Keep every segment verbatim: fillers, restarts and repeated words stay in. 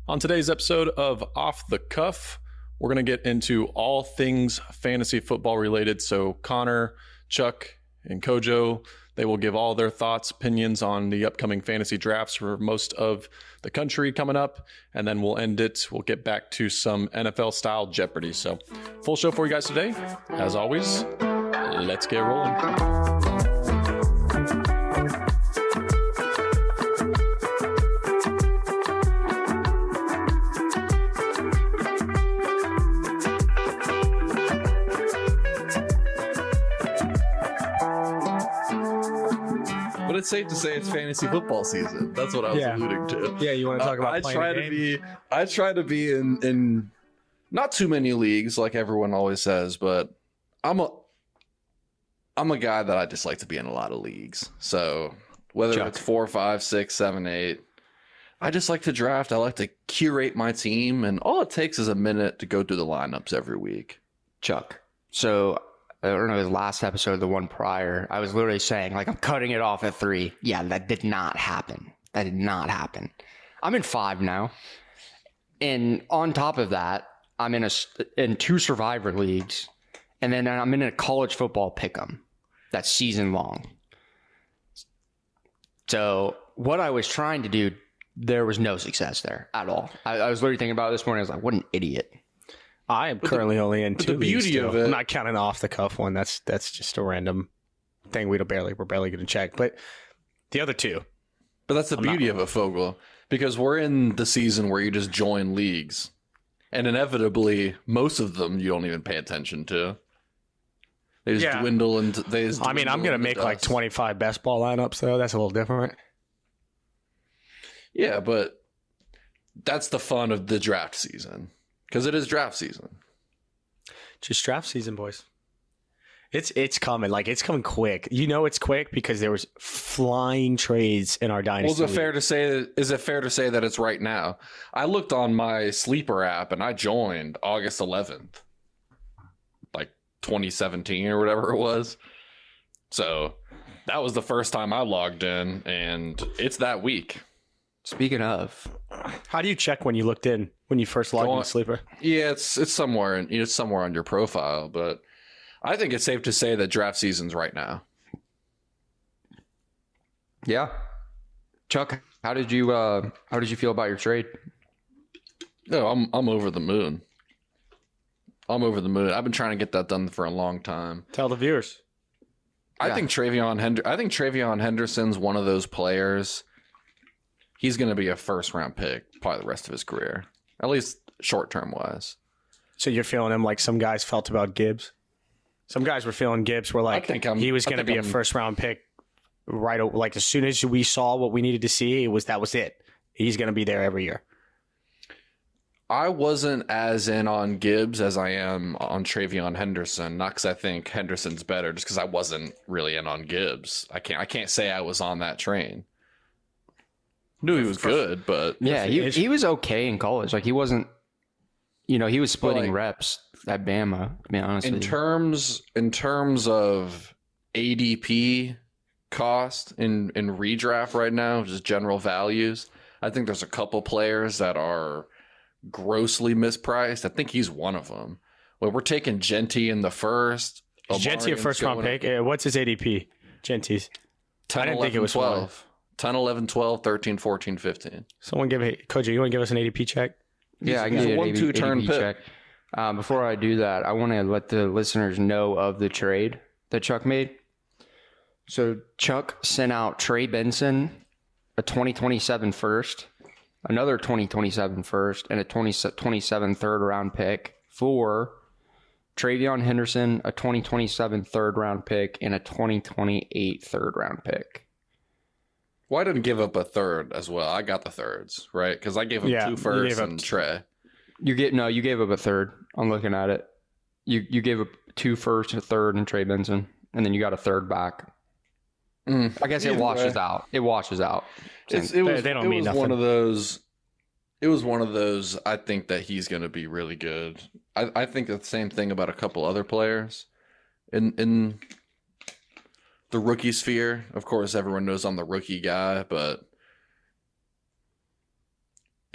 On today's episode of Off the Cuff, we're going to get into all things fantasy football related. So Connor, Chuck, and Kojo, they will give all their thoughts, opinions on the upcoming fantasy drafts for most of the country coming up. And then we'll end it. We'll get back to some N F L-style Jeopardy. So full show for you guys today. As always, let's get rolling. It's safe to say it's fantasy football season. That's what I was yeah. alluding to. Yeah, you want to talk uh, about I playing try a to game? be I try to be in in not too many leagues like everyone always says, but I'm a I'm a guy that I just like to be in a lot of leagues. So whether Chuck. it's four, five, six, seven, eight, I just like to draft. I like to curate my team, and all it takes is a minute to go through the lineups every week. Chuck. So I don't know, his last episode, the one prior, I was literally saying, like, I'm cutting it off at three. Yeah, that did not happen. That did not happen. I'm in five now. And on top of that, I'm in a in two Survivor leagues. And then I'm in a college football pick'em that's season long. So what I was trying to do, there was no success there at all. I, I was literally thinking about it this morning. I was like, what an idiot. I am But currently the, only in two the leagues beauty still. of it, I'm not counting the off the cuff one. That's that's just a random thing we don't barely we're barely going to check. But the other two, But that's the I'm beauty not- of it, Fogel, because we're in the season where you just join leagues, and inevitably, most of them you don't even pay attention to. They just Yeah. dwindle into. They just I mean, I'm dwindle going to into make like dust. twenty-five best ball lineups though. That's a little different. Yeah, but that's the fun of the draft season, because it is draft season. Just draft season, boys. It's it's coming. Like it's coming quick. You know it's quick because there was flying trades in our Well, dynasty. is it fair to say? Is it fair to say that it's right now? I looked on my sleeper app and I joined August eleventh, like twenty seventeen or whatever it was. So that was the first time I logged in, and it's that week. Speaking of, How do you check when you looked in when you first logged Go in on. to Sleeper? Yeah, it's it's somewhere in it's somewhere on your profile, but I think it's safe to say that draft season's right now. yeah. Chuck, how did you uh how did you feel about your trade? No, I'm I'm over the moon. I'm over the moon. I've been trying to get that done for a long time. Tell the viewers. I Yeah. think Travion Hender- I think Travion Henderson's one of those players. He's going to be a first round pick probably the rest of his career, at least short term wise. So you're feeling him like some guys felt about Gibbs? Some guys were feeling Gibbs were like think I'm- he was I going to think be a I'm- first round pick right o- like as soon as we saw what we needed to see, it was that was it. He's going to be there every year. I wasn't as in on Gibbs as I am on Travion Henderson. Not because I think Henderson's better, just because I wasn't really in on Gibbs. I can't I can't say I was on that train. Knew he was good, but Yeah, he age. he was okay in college. Like he wasn't you know, he was splitting like- reps at Bama, to be honest in with you. terms in terms of A D P cost in in redraft right now, just general values, I think there's a couple players that are grossly mispriced. I think he's one of them. Well, we're taking Genty in the first. Is Genty a Omarian's first round going pick? Uh, What's his A D P? Genty's. ten, I didn't think it eleven, was twelve. ten, eleven, twelve, thirteen, fourteen, fifteen. Someone give it. Koji, you want to give us an A D P check? Yeah, I he's can a get an one-two turn pick. check. Um, before I do that, I want to let the listeners know of the trade that Chuck made. So Chuck sent out Trey Benson, a twenty twenty-seven first, another twenty twenty-seven first, and a twenty twenty-seven third round pick for Travion Henderson, a twenty twenty-seven third round pick, and a twenty twenty-eight third round pick. Well, I didn't give up a third as well. I got the thirds, right? Because I gave him Yeah, two you firsts gave up and t- Trey. You get no, you gave up a third. I'm looking at it. You you gave up two first, a third, and Trey Benson, and then you got a third back. Mm. I guess it Either washes way. out. It washes out. It's, They- it was, they don't it mean was nothing. one of those. It was one of those. I think that he's going to be really good. I, I think the same thing about a couple other players in in the rookie sphere. Of course, everyone knows I'm the rookie guy, but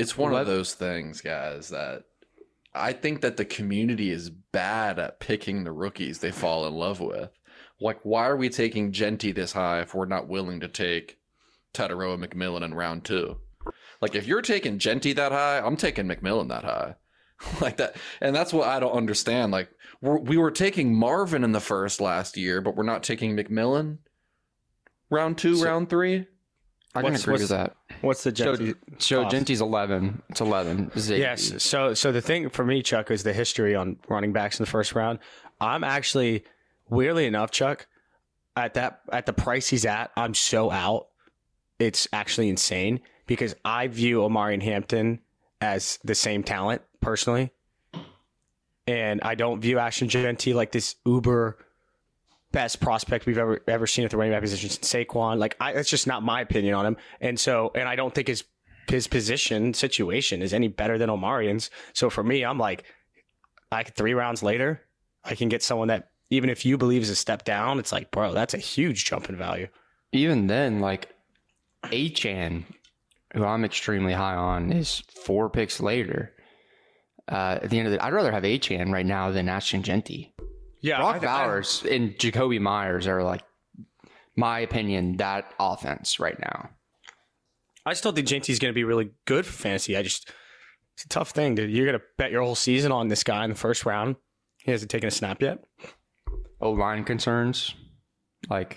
It's one Let- of those things, guys, that I think that the community is bad at picking the rookies they fall in love with. Like, why are we taking Genty this high if we're not willing to take Teteroa McMillan in round two? Like, if you're taking Genty that high, I'm taking McMillan that high. Like that. And that's what I don't understand. Like, we're, we were taking Marvin in the first last year, but we're not taking McMillan round two, So- round three. I can What's- agree what's- with that. What's the So, Genty? so cost? Genty's eleven. It's eleven. Ziggy. Yes. So so the thing for me, Chuck, is the history on running backs in the first round. I'm actually, weirdly enough, Chuck, at that at the price he's at, I'm so out. It's actually insane because I view Omari and Hampton as the same talent personally, and I don't view Ashton Genty like this uber best prospect we've ever ever seen at the running back position since Saquon. Like, I, that's just not my opinion on him. And so, and I don't think his his position situation is any better than Omarian's. So for me, I'm like, I could, three rounds later, I can get someone that even if you believe is a step down, it's like, bro, that's a huge jump in value. Even then, like Achan, who I'm extremely high on, is four picks later. Uh, at the end of the, I'd rather have Achan right now than Ashton Genty. Yeah, Brock Bowers and Jacoby Myers are like, my opinion, that offense right now. I still think Genty's going to be really good for fantasy. I just, it's a tough thing, dude. You're going to bet your whole season on this guy in the first round. He hasn't taken a snap yet. O line concerns, like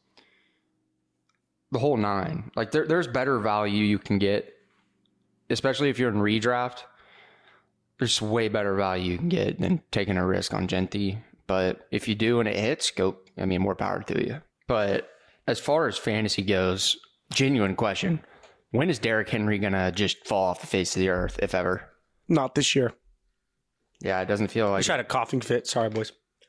the whole nine. Like there, there's better value you can get, especially if you're in redraft. There's way better value you can get than taking a risk on Genty. But if you do and it hits, go. I mean, more power to you. But as far as fantasy goes, genuine question: when is Derrick Henry gonna just fall off the face of the earth, if ever? Not this year. Yeah, it doesn't feel I like. just had a coughing fit. Sorry, boys.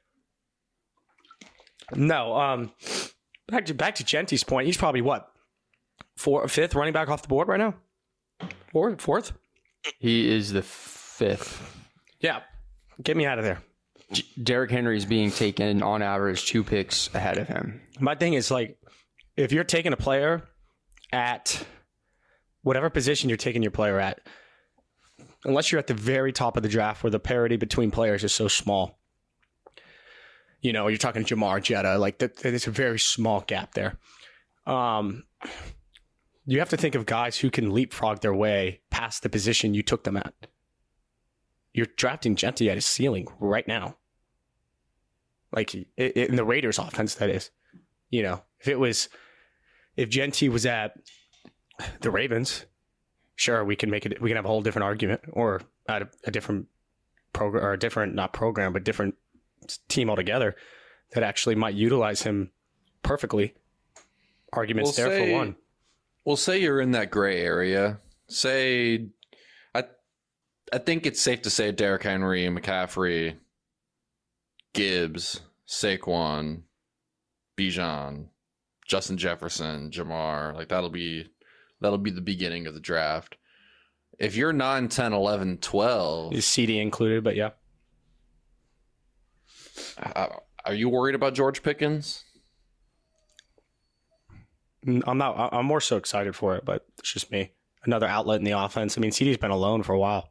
No, um, back to back to Genty's point. He's probably what, four, fifth running back off the board right now. Fourth, fourth. He is the fifth. Yeah, get me out of there. J- Derrick Henry is being taken on average two picks ahead of him. My thing is like, if you're taking a player at whatever position you're taking your player at, unless you're at the very top of the draft where the parity between players is so small, you know, you're talking Jamar Jetta, like that, there's a very small gap there. Um, you have to think of guys who can leapfrog their way past the position you took them at. You're drafting Genty at his ceiling right now. Like it, it, in the Raiders offense, that is. You know, if it was, if Genty was at the Ravens, sure, we can make it, we can have a whole different argument, or at a, a different program, or a different, not program, but different team altogether that actually might utilize him perfectly. Arguments We'll there say- for one. Well, say you're in that gray area. Say, I, I think it's safe to say Derrick Henry, McCaffrey, Gibbs, Saquon, Bijan, Justin Jefferson, Jamar. Like that'll be that'll be the beginning of the draft. If you're nine, ten, eleven, twelve, Is C D included, but yeah. uh, are you worried about George Pickens? I'm not. I- I'm more so excited for it, but it's just me. Another outlet in the offense. I mean, C D's been alone for a while.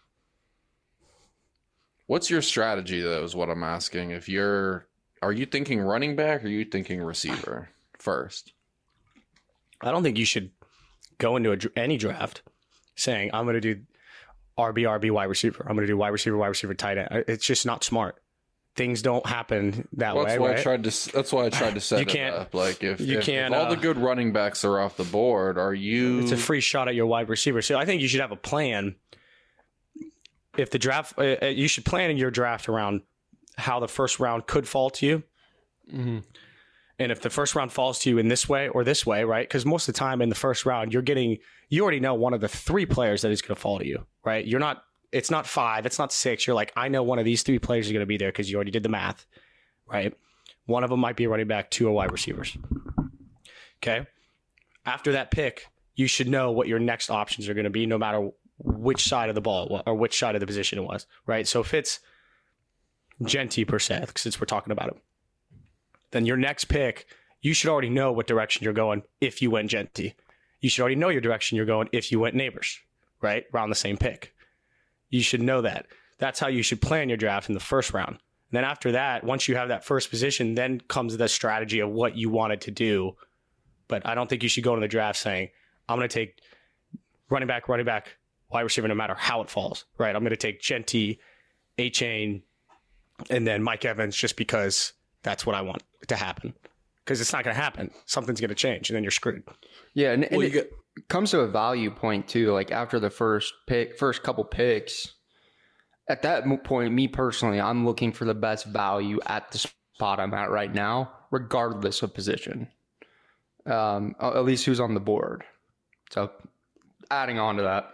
What's your strategy, though, is what I'm asking. If you're, are you thinking running back or are you thinking receiver first? I don't think you should go into a, dr- any draft saying, I'm going to do R B, R B, wide receiver. I'm going to do wide receiver, wide receiver, tight end. It's just not smart. Things don't happen that Well, way, that's why right? I tried to. That's why I tried to set You it can't- up. Like if, you if, can't, if all uh, the good running backs are off the board, are you? It's a free shot at your wide receiver. So I think you should have a plan. If the draft, uh, uh, you should plan in your draft around how the first round could fall to you. Mm-hmm. And if the first round falls to you in this way or this way, right? Because most of the time in the first round, you're getting, you already know one of the three players that is going to fall to you, right? You're not, it's not five, it's not six. You're like, I know one of these three players is going to be there because you already did the math, right? One of them might be a running back, two are wide receivers. Okay. After that pick, you should know what your next options are going to be, no matter which side of the ball it was, or which side of the position it was, right? So if it's Genty per se, since we're talking about it, then your next pick, you should already know what direction you're going if you went Genty. You should already know your direction you're going if you went Neighbors, right? Around the same pick. You should know that. That's how you should plan your draft in the first round. And then after that, once you have that first position, then comes the strategy of what you wanted to do. But I don't think you should go into the draft saying, I'm going to take running back, running back, wide receiver, no matter how it falls, right? I'm going to take Genty, A-Chain, and then Mike Evans just because that's what I want to happen. Because it's not going to happen. Something's going to change, and then you're screwed. Yeah, and, and Well, it you get- comes to a value point too. Like after the first pick, first couple picks, at that mo- point, me personally, I'm looking for the best value at the spot I'm at right now, regardless of position. Um, at least who's on the board. So, adding on to that.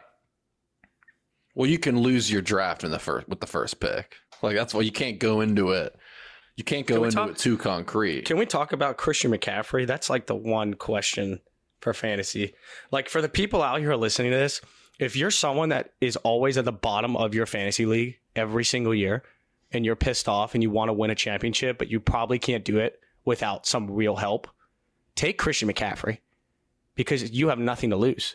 Well, you can lose your draft in the first with the first pick. Like that's why you can't go into it. You can't go Can we into talk- it too concrete. Can we talk about Christian McCaffrey? That's like the one question for fantasy. Like for the people out here listening to this, if you're someone that is always at the bottom of your fantasy league every single year and you're pissed off and you want to win a championship, but you probably can't do it without some real help, take Christian McCaffrey because you have nothing to lose.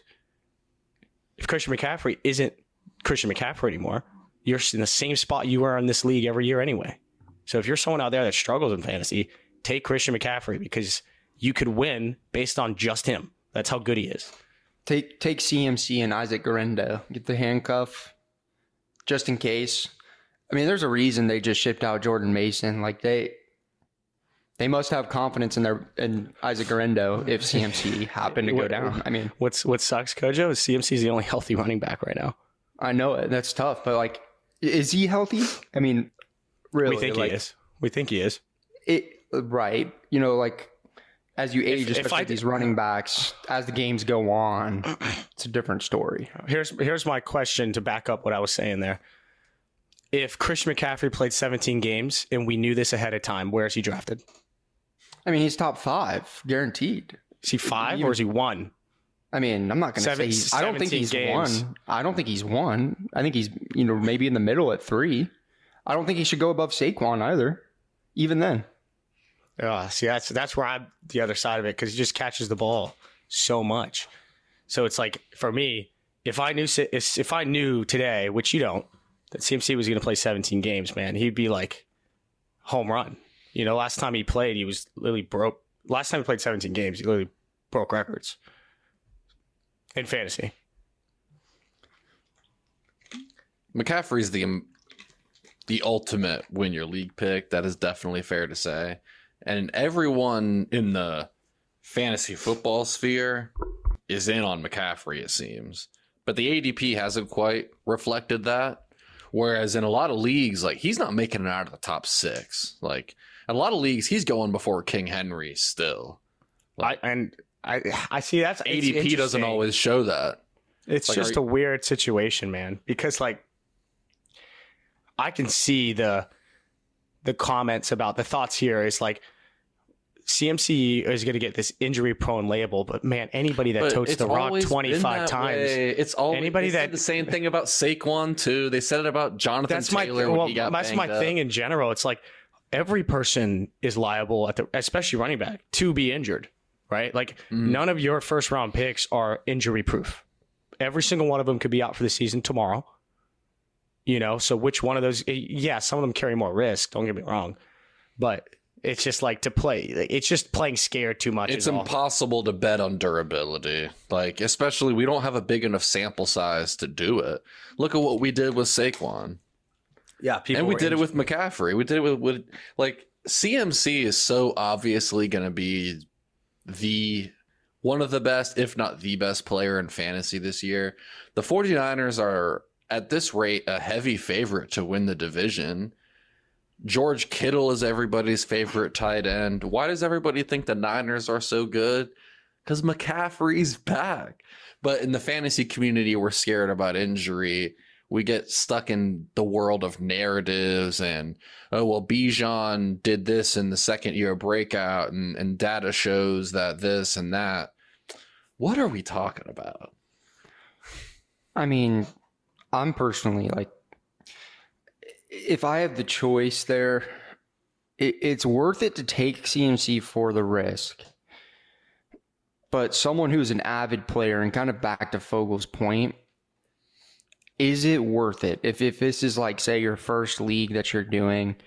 If Christian McCaffrey isn't Christian McCaffrey anymore, you're in the same spot you were in this league every year anyway. So if you're someone out there that struggles in fantasy, take Christian McCaffrey because you could win based on just him. That's how good he is. Take take C M C and Isaac Garendo. Get the handcuff just in case. I mean, there's a reason they just shipped out Jordan Mason. Like they they must have confidence in their in Isaac Garendo if C M C happened to go down. I mean, What's what sucks, Kojo, is C M C is the only healthy running back right now. I know it. That's tough, but like, is he healthy? I mean, really? We think like, he is. We think he is. It right. You know, like as you age, if especially I- these running backs, as the games go on, it's a different story. Here's here's my question to back up what I was saying there. If Christian McCaffrey played seventeen games and we knew this ahead of time, where is he drafted? I mean, he's top five, guaranteed. Is he five You- or is he one? I mean, I'm not going to say Seven- he's, I don't think he's seventeen games. one. I don't think he's one. I think he's, you know, maybe in the middle at three. I don't think he should go above Saquon either. Even then. Uh, see, that's that's where I'm the other side of it because he just catches the ball so much. So it's like for me, if I knew if if I knew today, which you don't, that C M C was going to play seventeen games, man, he'd be like home run. You know, last time he played, he was literally broke. Last time he played seventeen games, he literally broke records in fantasy. McCaffrey's the the ultimate win your league pick. That is definitely fair to say. And everyone in the fantasy football sphere is in on McCaffrey, it seems. But the A D P hasn't quite reflected that. Whereas in a lot of leagues, like he's not making it out of the top six. Like in a lot of leagues, he's going before King Henry still. I and I I see that's A D P it's doesn't interesting. always show that. It's Like, just are a weird situation, man. Because like, I can see the the comments about the thoughts here is like, C M C is going to get this injury prone label, but man, anybody that But totes it's the rock always been twenty-five that times. way. It's always Anybody they said that- the same thing about Saquon too. They said it about Jonathan That's my Taylor when well, he got that's banged my up. thing in general. It's like every person is liable at the, especially running back, to be injured, right? Like Mm. none of your first round picks are injury proof. Every single one of them could be out for the season tomorrow. You know, so which one of those? Yeah, some of them carry more risk. Don't get me wrong, but it's just like to play. It's just playing scared too much. It's is all. impossible to bet on durability. Like, especially we don't have a big enough sample size to do it. Look at what we did with Saquon. Yeah, people And we were did it injured. with McCaffrey. We did it with, with like C M C is so obviously going to be the one of the best, if not the best player in fantasy this year. The 49ers are at this rate a heavy favorite to win the division. George Kittle is everybody's favorite tight end. Why does everybody think the Niners are so good? Because McCaffrey's back. But in the fantasy community, we're scared about injury. We get stuck in the world of narratives and, oh, well, Bijan did this in the second year breakout and, and data shows that this and that. What are we talking about? I mean, I'm personally like, if I have the choice there, it, it's worth it to take C M C for the risk. But someone who's an avid player, and kind of back to Fogel's point, is it worth it? If if this is like, say, your first league that you're doing,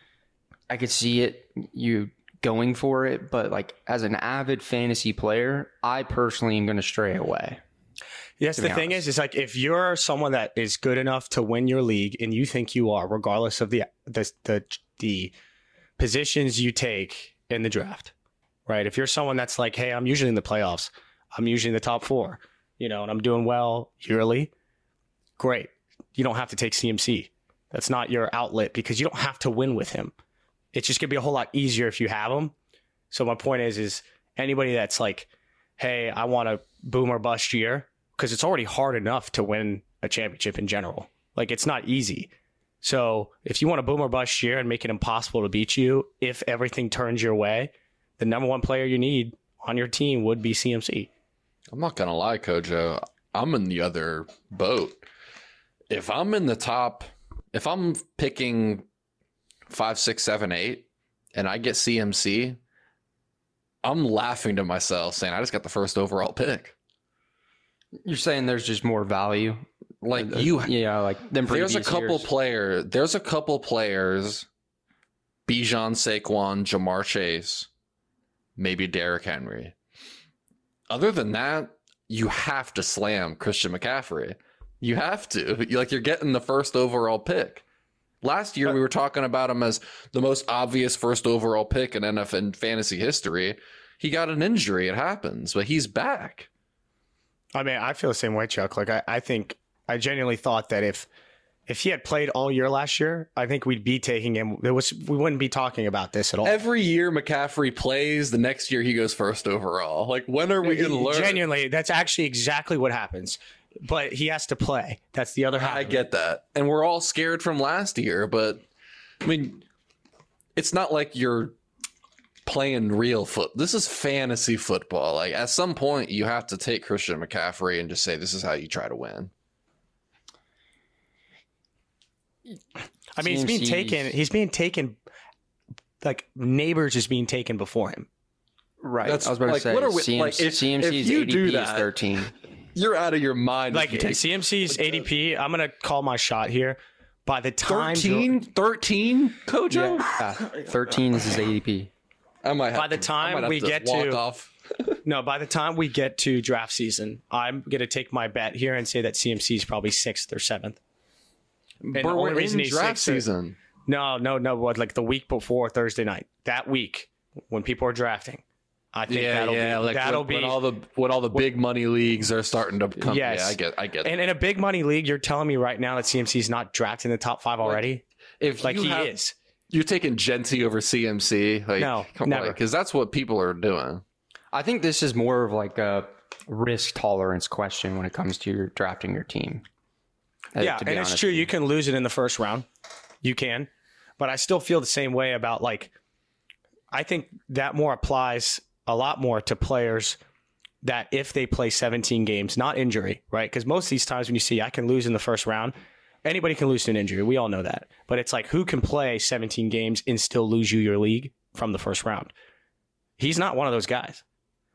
I could see it, you going for it. But like as an avid fantasy player, I personally am going to stray away. Yes, the thing honest. is, is like if you're someone that is good enough to win your league, and you think you are, regardless of the the the, the positions you take in the draft, right? If you're someone that's like, hey, I'm usually in the playoffs, I'm usually in the top four, you know, and I'm doing well yearly, great. You don't have to take C M C. That's not your outlet because you don't have to win with him. It's just gonna be a whole lot easier if you have him. So my point is, is anybody that's like, hey, I want a boom or bust year, because it's already hard enough to win a championship in general. Like, it's not easy. So if you want a boom or bust year and make it impossible to beat you, if everything turns your way, the number one player you need on your team would be C M C. I'm not going to lie, Kojo. I'm in the other boat. If I'm in the top, if I'm picking five, six, seven, eight, and I get C M C, I'm laughing to myself saying, I just got the first overall pick. You're saying there's just more value, Like uh, you, yeah, like them. there's a couple years. player, there's a couple players, Bijan, Saquon, Jamar Chase, maybe Derrick Henry. Other than that, you have to slam Christian McCaffrey. You have to. You- Like, you're getting the first overall pick. Last year, we were talking about him as the most obvious first overall pick in N F L fantasy history. He got an injury. It happens, but he's back. I mean, I feel the same way, Chuck. Like, I, I think, I genuinely thought that if if he had played all year last year, I think we'd be taking him. There was we wouldn't be talking about this at all. Every year McCaffrey plays, the next year he goes first overall. Like, when are we going to learn? Genuinely, that's actually exactly what happens. But he has to play. That's the other half. I of it. get that. And we're all scared from last year, but I mean, it's not like you're playing real foot. This is fantasy football. Like, at some point you have to take Christian McCaffrey and just say, this is how you try to win. I mean, he's being C M Cs. taken. He's being taken. Like, Neighbors is being taken before him. Right. That's I was about like, to say what are we- C M C, like, if- C M C's if you A D do P that- is thirteen. You're out of your mind. if Like, you take C M C's A D P, I'm going to call my shot here. By the time thirteen, thirteen, Kojo? Yeah, thirteen is his A D P. I might have By the to- time I might have we to get walk to- off. No, by the time we get to draft season, I'm going to take my bet here and say that C M C is probably sixth or seventh. And the But only we're reason in he's draft sixth is- season. No, no, no. What, like the week before Thursday night, that week when people are drafting, I think Yeah, that'll yeah, be like that'll when, be. when all the when all the big money leagues are starting to come. Yes. Yeah, I get, I get. and in a big money league, you're telling me right now that C M C is not drafted in the top five already? if Like, you he have, is. You're taking Genty over C M C. Like, No, come never. because that's what people are doing. I think this is more of like a risk tolerance question when it comes to your drafting your team. Uh, Yeah, to be and it's honest true. with You can lose it in the first round. You can. But I still feel the same way about, like, I think that more applies a lot more to players that if they play seventeen games, not injury, right? Because most of these times when you see I can lose in the first round, anybody can lose to an injury. We all know that. But it's like, who can play seventeen games and still lose you your league from the first round? He's not one of those guys.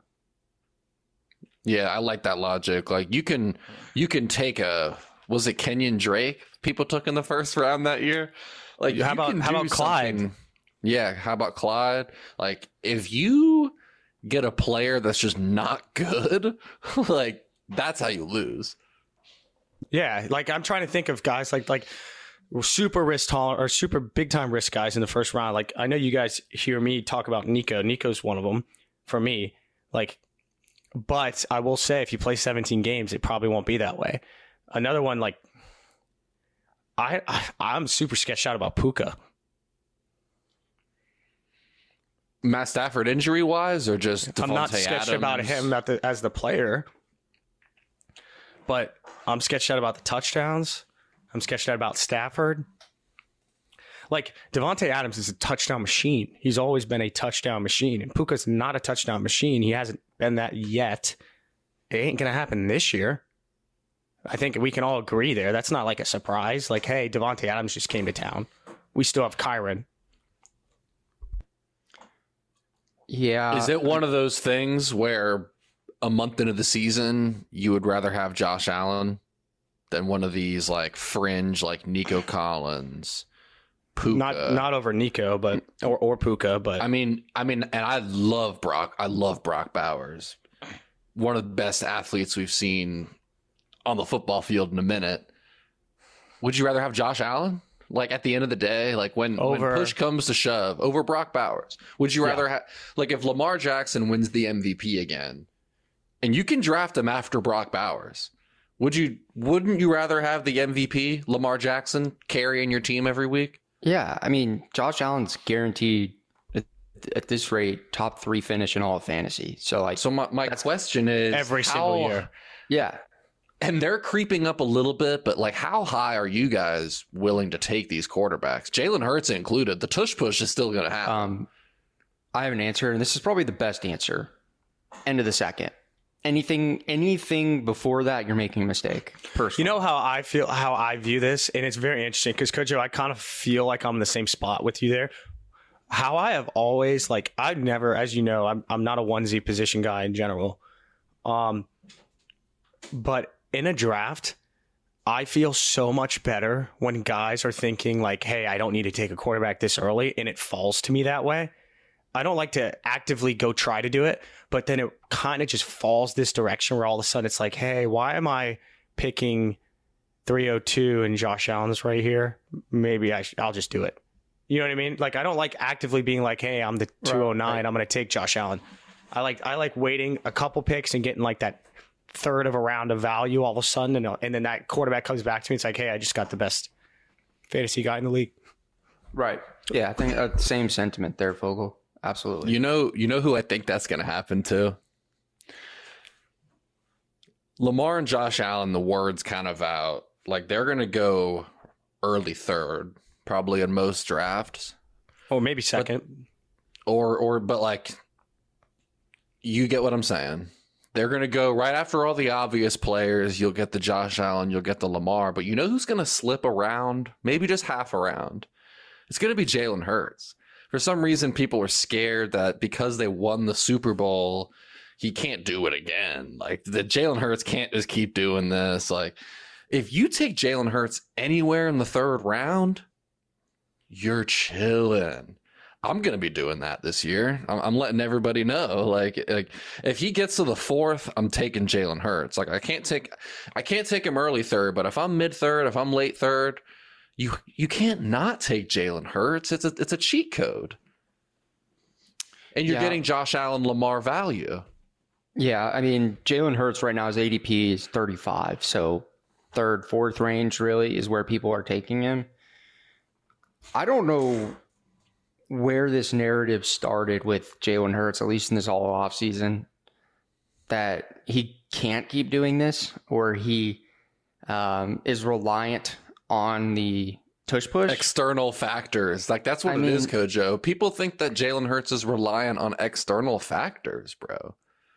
Yeah, I like that logic. Like, you can you can take a was it Kenyon Drake people took in the first round that year? Like, How you about- can how do about Clyde? something- Yeah, how about Clyde? Like, if you get a player that's just not good, like, that's how you lose. Yeah, like I'm trying to think of guys like like super risk tolerant or super big time risk guys in the first round. Like, I know you guys hear me talk about Nico. Nico's one of them for me. Like, but I will say if you play seventeen games, it probably won't be that way. Another one, like I, I I'm super sketched out about Puka. Matt Stafford injury wise, or just I'm not Devontae sketched Adams? about him at the, as the player, but I'm sketched out about the touchdowns. I'm sketched out about Stafford. Like, Devontae Adams is a touchdown machine. He's always been a touchdown machine, and Puka's not a touchdown machine. He hasn't been that yet. It ain't gonna happen this year. I think we can all agree there. That's not like a surprise. Like, hey, Devontae Adams just came to town. We still have Kyron. you. Yeah. Is it one of those things where a month into the season you would rather have Josh Allen than one of these like fringe like Nico Collins, Puka. Not not over Nico, but or or Puka, but I mean, I mean, and I love Brock. I love Brock Bowers, one of the best athletes we've seen on the football field in a minute. Would you rather have Josh Allen? Like at the end of the day, like when, Over- when push comes to shove, over Brock Bowers, would you Yeah. rather have, like if Lamar Jackson wins the M V P again and you can draft him after Brock Bowers, would you, wouldn't you rather have the M V P, Lamar Jackson, carrying your team every week? Yeah, I mean, Josh Allen's guaranteed at, at this rate top three finish in all of fantasy. So like, So my, my question is every how- single year. yeah, and they're creeping up a little bit, but like how high are you guys willing to take these quarterbacks? Jalen Hurts included. The tush push is still going to happen. um, I have an answer, and this is probably the best answer. End of the second. Anything, anything before that, you're making a mistake. Personally, You know how I feel, how I view this, and it's very interesting because Kojo, I kind of feel like I'm in the same spot with you there. How I have always like I've never, as you know, I'm I'm not a onesie position guy in general, um, but in a draft, I feel so much better when guys are thinking like, "Hey, I don't need to take a quarterback this early," and it falls to me that way. I don't like to actively go try to do it, but then it kind of just falls this direction where all of a sudden it's like, hey, why am I picking three oh two and Josh Allen's right here? Maybe I sh- I'll just do it. You know what I mean? Like I don't like actively being like, hey, I'm the two oh nine, I'm going to take Josh Allen. I like I like waiting a couple picks and getting like that third of a round of value all of a sudden, and, and then that quarterback comes back to me. It's like, hey, I just got the best fantasy guy in the league. right? Yeah, I think uh, same sentiment there, Fogel. Absolutely. You know, you know who I think that's going to happen to? Lamar and Josh Allen, the word's kind of out. Like they're going to go early third, probably in most drafts. Oh, maybe second. Or, or, but like, you get what I'm saying. They're going to go right after all the obvious players. You'll get the Josh Allen, you'll get the Lamar, but you know who's going to slip around? Maybe just half around. It's going to be Jalen Hurts. For some reason, people are scared that because they won the Super Bowl, he can't do it again. Like the Jalen Hurts can't just keep doing this. Like if you take Jalen Hurts anywhere in the third round, you're chilling. I'm going to be doing that this year. I'm, I'm letting everybody know. Like, like if he gets to the fourth, I'm taking Jalen Hurts. Like I can't take, I can't take him early third, but if I'm mid third, if I'm late third, you you can't not take Jalen Hurts. It's a it's a cheat code, and you're Yeah. getting Josh Allen, Lamar value. Yeah, I mean, Jalen Hurts right now, his A D P is thirty-five. So third, fourth range really is where people are taking him. I don't know where this narrative started with Jalen Hurts, at least in this all off season, that he can't keep doing this or he um, is reliant on the tush push. External factors, like that's what I it mean- is, Kojo. People think that Jalen Hurts is reliant on external factors, bro.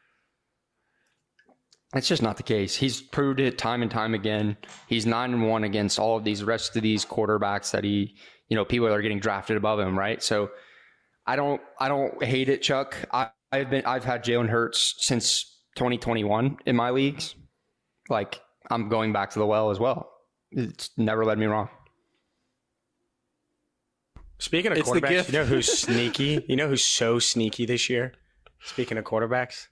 It's just not the case. He's proved it time and time again. He's nine and one against all of these rest of these quarterbacks that he, you know, people that are getting drafted above him, right? So I don't, I don't hate it, Chuck. I, I've been, I've had Jalen Hurts since twenty twenty-one in my leagues. Like I'm going back to the well as well. It's never led me wrong. Speaking of It's the quarterbacks, gift. you know who's sneaky? You know who's so sneaky this year? Speaking of quarterbacks,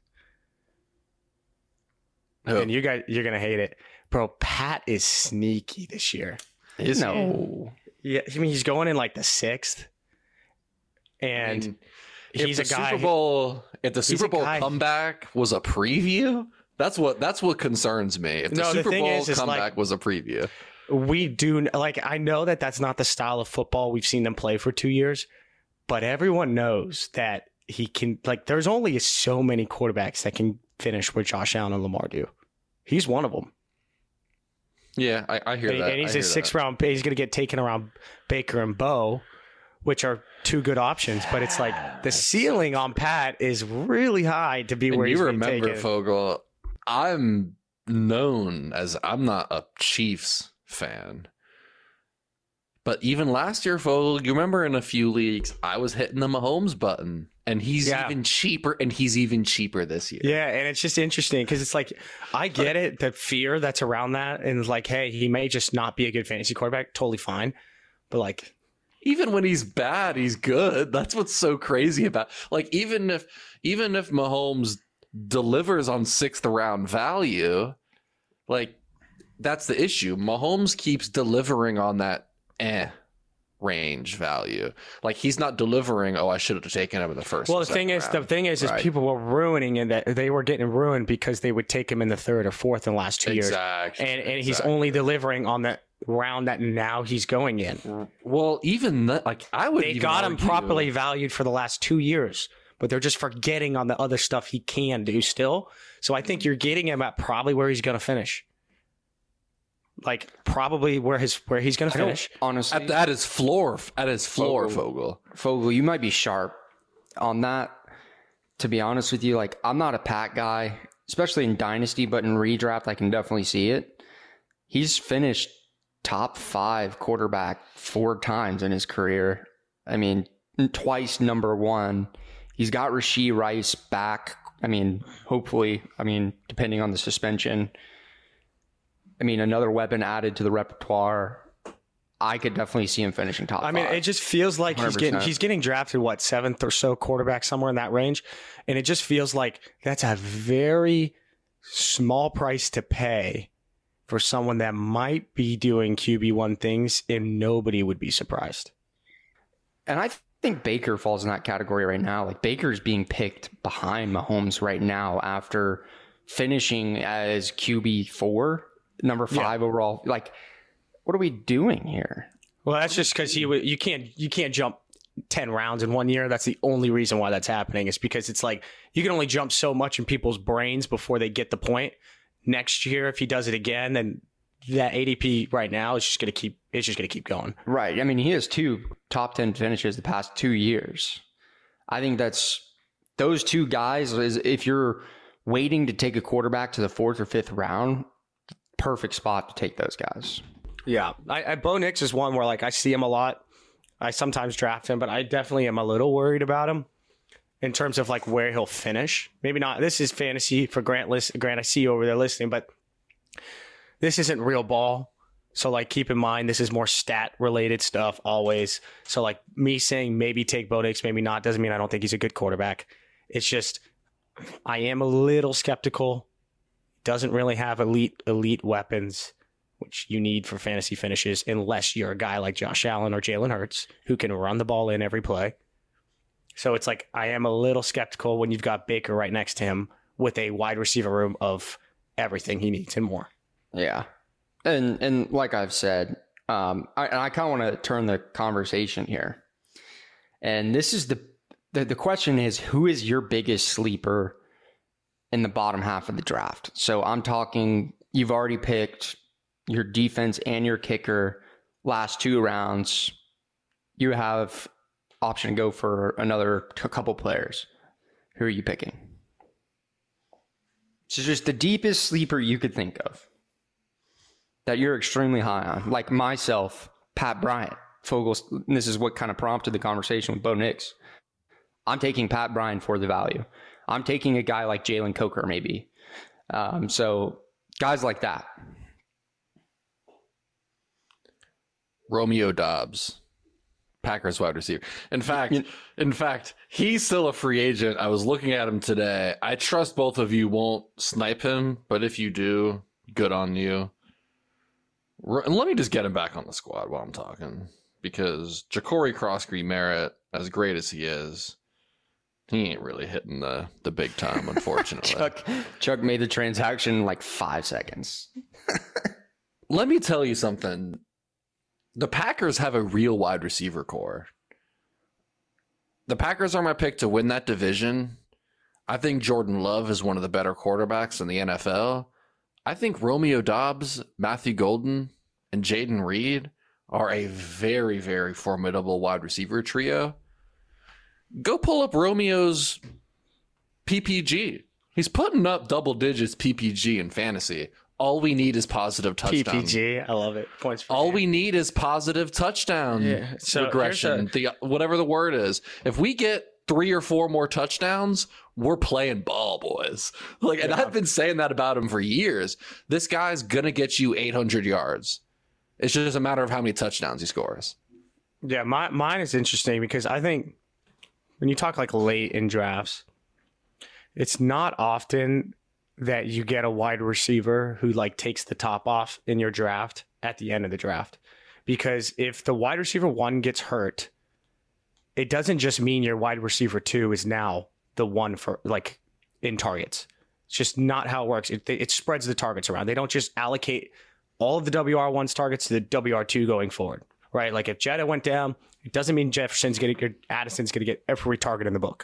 Who? and you guys, you're gonna hate it, bro. Pat is sneaky this year. Is he? No. Yeah, I mean he's going in like the sixth, I and mean, he's a if the guy. Super Bowl, if the he's Super a Bowl guy- comeback was a preview, that's what that's what concerns me. If the No, the Super thing Bowl is, is comeback like- was a preview, we do like I know that that's not the style of football we've seen them play for two years, but everyone knows that he can. Like, there's only so many quarterbacks that can finish what Josh Allen and Lamar do. He's one of them. yeah, I, I hear And, that. and he's I a hear sixth that. round. He's going to get taken around Baker and Bo, which are two good options. But it's like the ceiling on Pat is really high to be And where he's you being remember, taken. Fogel, I'm known as I'm not a Chiefs fan. But even last year, Fogel, you remember in a few leagues, I was hitting the Mahomes button and he's Yeah. even cheaper, and he's even cheaper this year. Yeah, and it's just interesting because it's like I get it, the fear that's around that, and it's like, hey, he may just not be a good fantasy quarterback, totally fine, but like, Even when he's bad, he's good. That's what's so crazy about. Like even if even if Mahomes delivers on sixth round value, like that's the issue. Mahomes keeps delivering on that eh range value. Like he's not delivering, oh, I should have taken him in the first. well, or the thing second is, round. the thing is, is Right. people were ruining and that they were getting ruined because they would take him in the third or fourth in the last two years, Exactly. and and he's exactly. only delivering on that round that now he's going in. Well, even that, like I would. They even got him argue- properly valued for the last two years, but they're just forgetting on the other stuff he can do still. So I think you're getting him at probably where he's going to finish. Like probably where his where he's going to I don't- finish. honestly, at, at his floor. At his floor, Fogel. Fogel. Fogel, you might be sharp on that. To be honest with you, like I'm not a Pat guy, especially in Dynasty, but in redraft, I can definitely see it. He's finished top five quarterback four times in his career. I mean, twice number one. He's got Rashee Rice back. I mean, hopefully, I mean, depending on the suspension. I mean, another weapon added to the repertoire. I could definitely see him finishing top I mean, five. it just feels like he's getting one hundred percent. he's getting drafted what seventh or so quarterback somewhere in that range, and it just feels like that's a very small price to pay for someone that might be doing Q B one things, and nobody would be surprised. And I think Baker falls in that category right now. Like Baker's being picked behind Mahomes right now after finishing as Q B four, number five overall. Like, what are we doing here? Well, that's just because he w- you can't you can't jump ten rounds in one year. That's the only reason why that's happening. Is because it's like you can only jump so much in people's brains before they get the point. Next year, if he does it again, then that A D P right now is just gonna keep it's just gonna keep going. Right. I mean, he has two top ten finishes the past two years. I think that's those two guys. Is if you're waiting to take a quarterback to the fourth or fifth round, perfect spot to take those guys. Yeah, I, I Bo Nix is one where like I see him a lot. I sometimes draft him, but I definitely am a little worried about him in terms of like where he'll finish. Maybe not. This is fantasy for Grant. List Grant, I see you over there listening, but this isn't real ball. So like keep in mind this is more stat related stuff always. So like me saying maybe take Bo Nix, maybe not, doesn't mean I don't think he's a good quarterback. It's just I am a little skeptical. Doesn't really have elite elite weapons, which you need for fantasy finishes, unless you're a guy like Josh Allen or Jalen Hurts who can run the ball in every play. So it's like I am a little skeptical when you've got Baker right next to him with a wide receiver room of everything he needs and more. Yeah. And and like I've said, um, I, and I kind of want to turn the conversation here. And this is the, the the question is, who is your biggest sleeper in the bottom half of the draft? So I'm talking, you've already picked your defense and your kicker last two rounds. You have option to go for another t- couple players. Who are you picking? So just the deepest sleeper you could think of that you're extremely high on, like myself, Pat Bryant, Fogel. This is what kind of prompted the conversation with Bo Nix. I'm taking Pat Bryant for the value. I'm taking a guy like Jalen Coker, maybe. Um, so guys like that. Romeo Dobbs, Packers wide receiver. In fact, in fact, he's still a free agent. I was looking at him today. I trust both of you won't snipe him, but if you do, good on you. And let me just get him back on the squad while I'm talking, because Ja'Cory Cross-Green Merritt, as great as he is, he ain't really hitting the, the big time, unfortunately. Chuck, Chuck made the transaction in like five seconds. Let me tell you something. The Packers have a real wide receiver core. The Packers are my pick to win that division. I think Jordan Love is one of the better quarterbacks in the N F L. I think Romeo Dobbs, Matthew Golden, and Jaden Reed are a very, very formidable wide receiver trio. Go pull up Romeo's P P G. He's putting up double digits P P G in fantasy. All we need is positive touchdowns. P P G, I love it. Points per All game. we need is positive touchdown Yeah, so regression, here's the whatever the word is. If we get three or four more touchdowns, we're playing ball, boys. Like, and Yeah. I've been saying that about him for years. This guy's gonna get you eight hundred yards. It's just a matter of how many touchdowns he scores. Yeah, my, mine is interesting because I think when you talk like late in drafts, it's not often that you get a wide receiver who like takes the top off in your draft at the end of the draft. Because if the wide receiver one gets hurt, it doesn't just mean your wide receiver two is now the one for like in targets. It's just not how it works. It, it spreads the targets around. They don't just allocate all of the W R one's targets to the W R two going forward, right? Like if Jetta went down, it doesn't mean Jefferson's going to get, Addison's going to get every target in the book.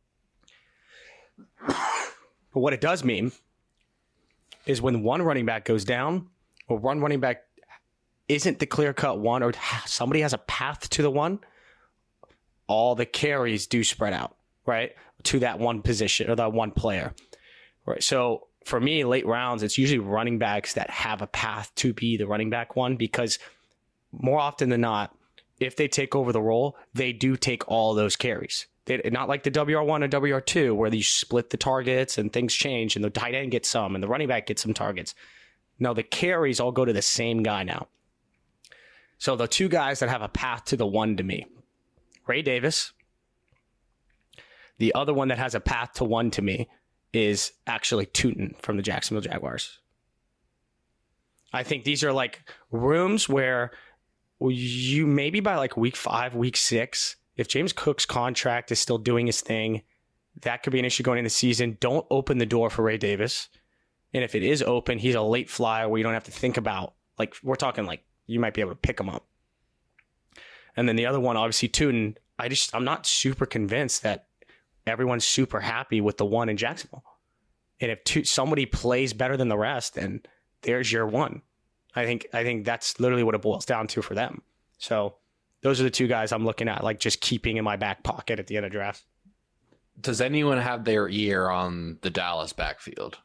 But what it does mean is when one running back goes down or one running back isn't the clear-cut one or somebody has a path to the one, all the carries do spread out, right, to that one position or that one player. Right. So for me, late rounds, it's usually running backs that have a path to be the running back one because more often than not, if they take over the role, they do take all those carries. They, not like the W R one and W R two where you split the targets and things change and the tight end gets some and the running back gets some targets. No, the carries all go to the same guy now. So the two guys that have a path to the one to me, Ray Davis. The other one that has a path to one to me is actually Tootin from the Jacksonville Jaguars. I think these are like rooms where you maybe by like week five, week six, if James Cook's contract is still doing his thing, that could be an issue going into the season. Don't open the door for Ray Davis. And if it is open, he's a late flyer where you don't have to think about, like, we're talking like you might be able to pick him up. And then the other one, obviously, Tootin, I just, I'm not super convinced that everyone's super happy with the one in Jacksonville. And if two, somebody plays better than the rest, then there's your one. I think I think that's literally what it boils down to for them. So those are the two guys I'm looking at, like just keeping in my back pocket at the end of draft. Does anyone have their ear on the Dallas backfield?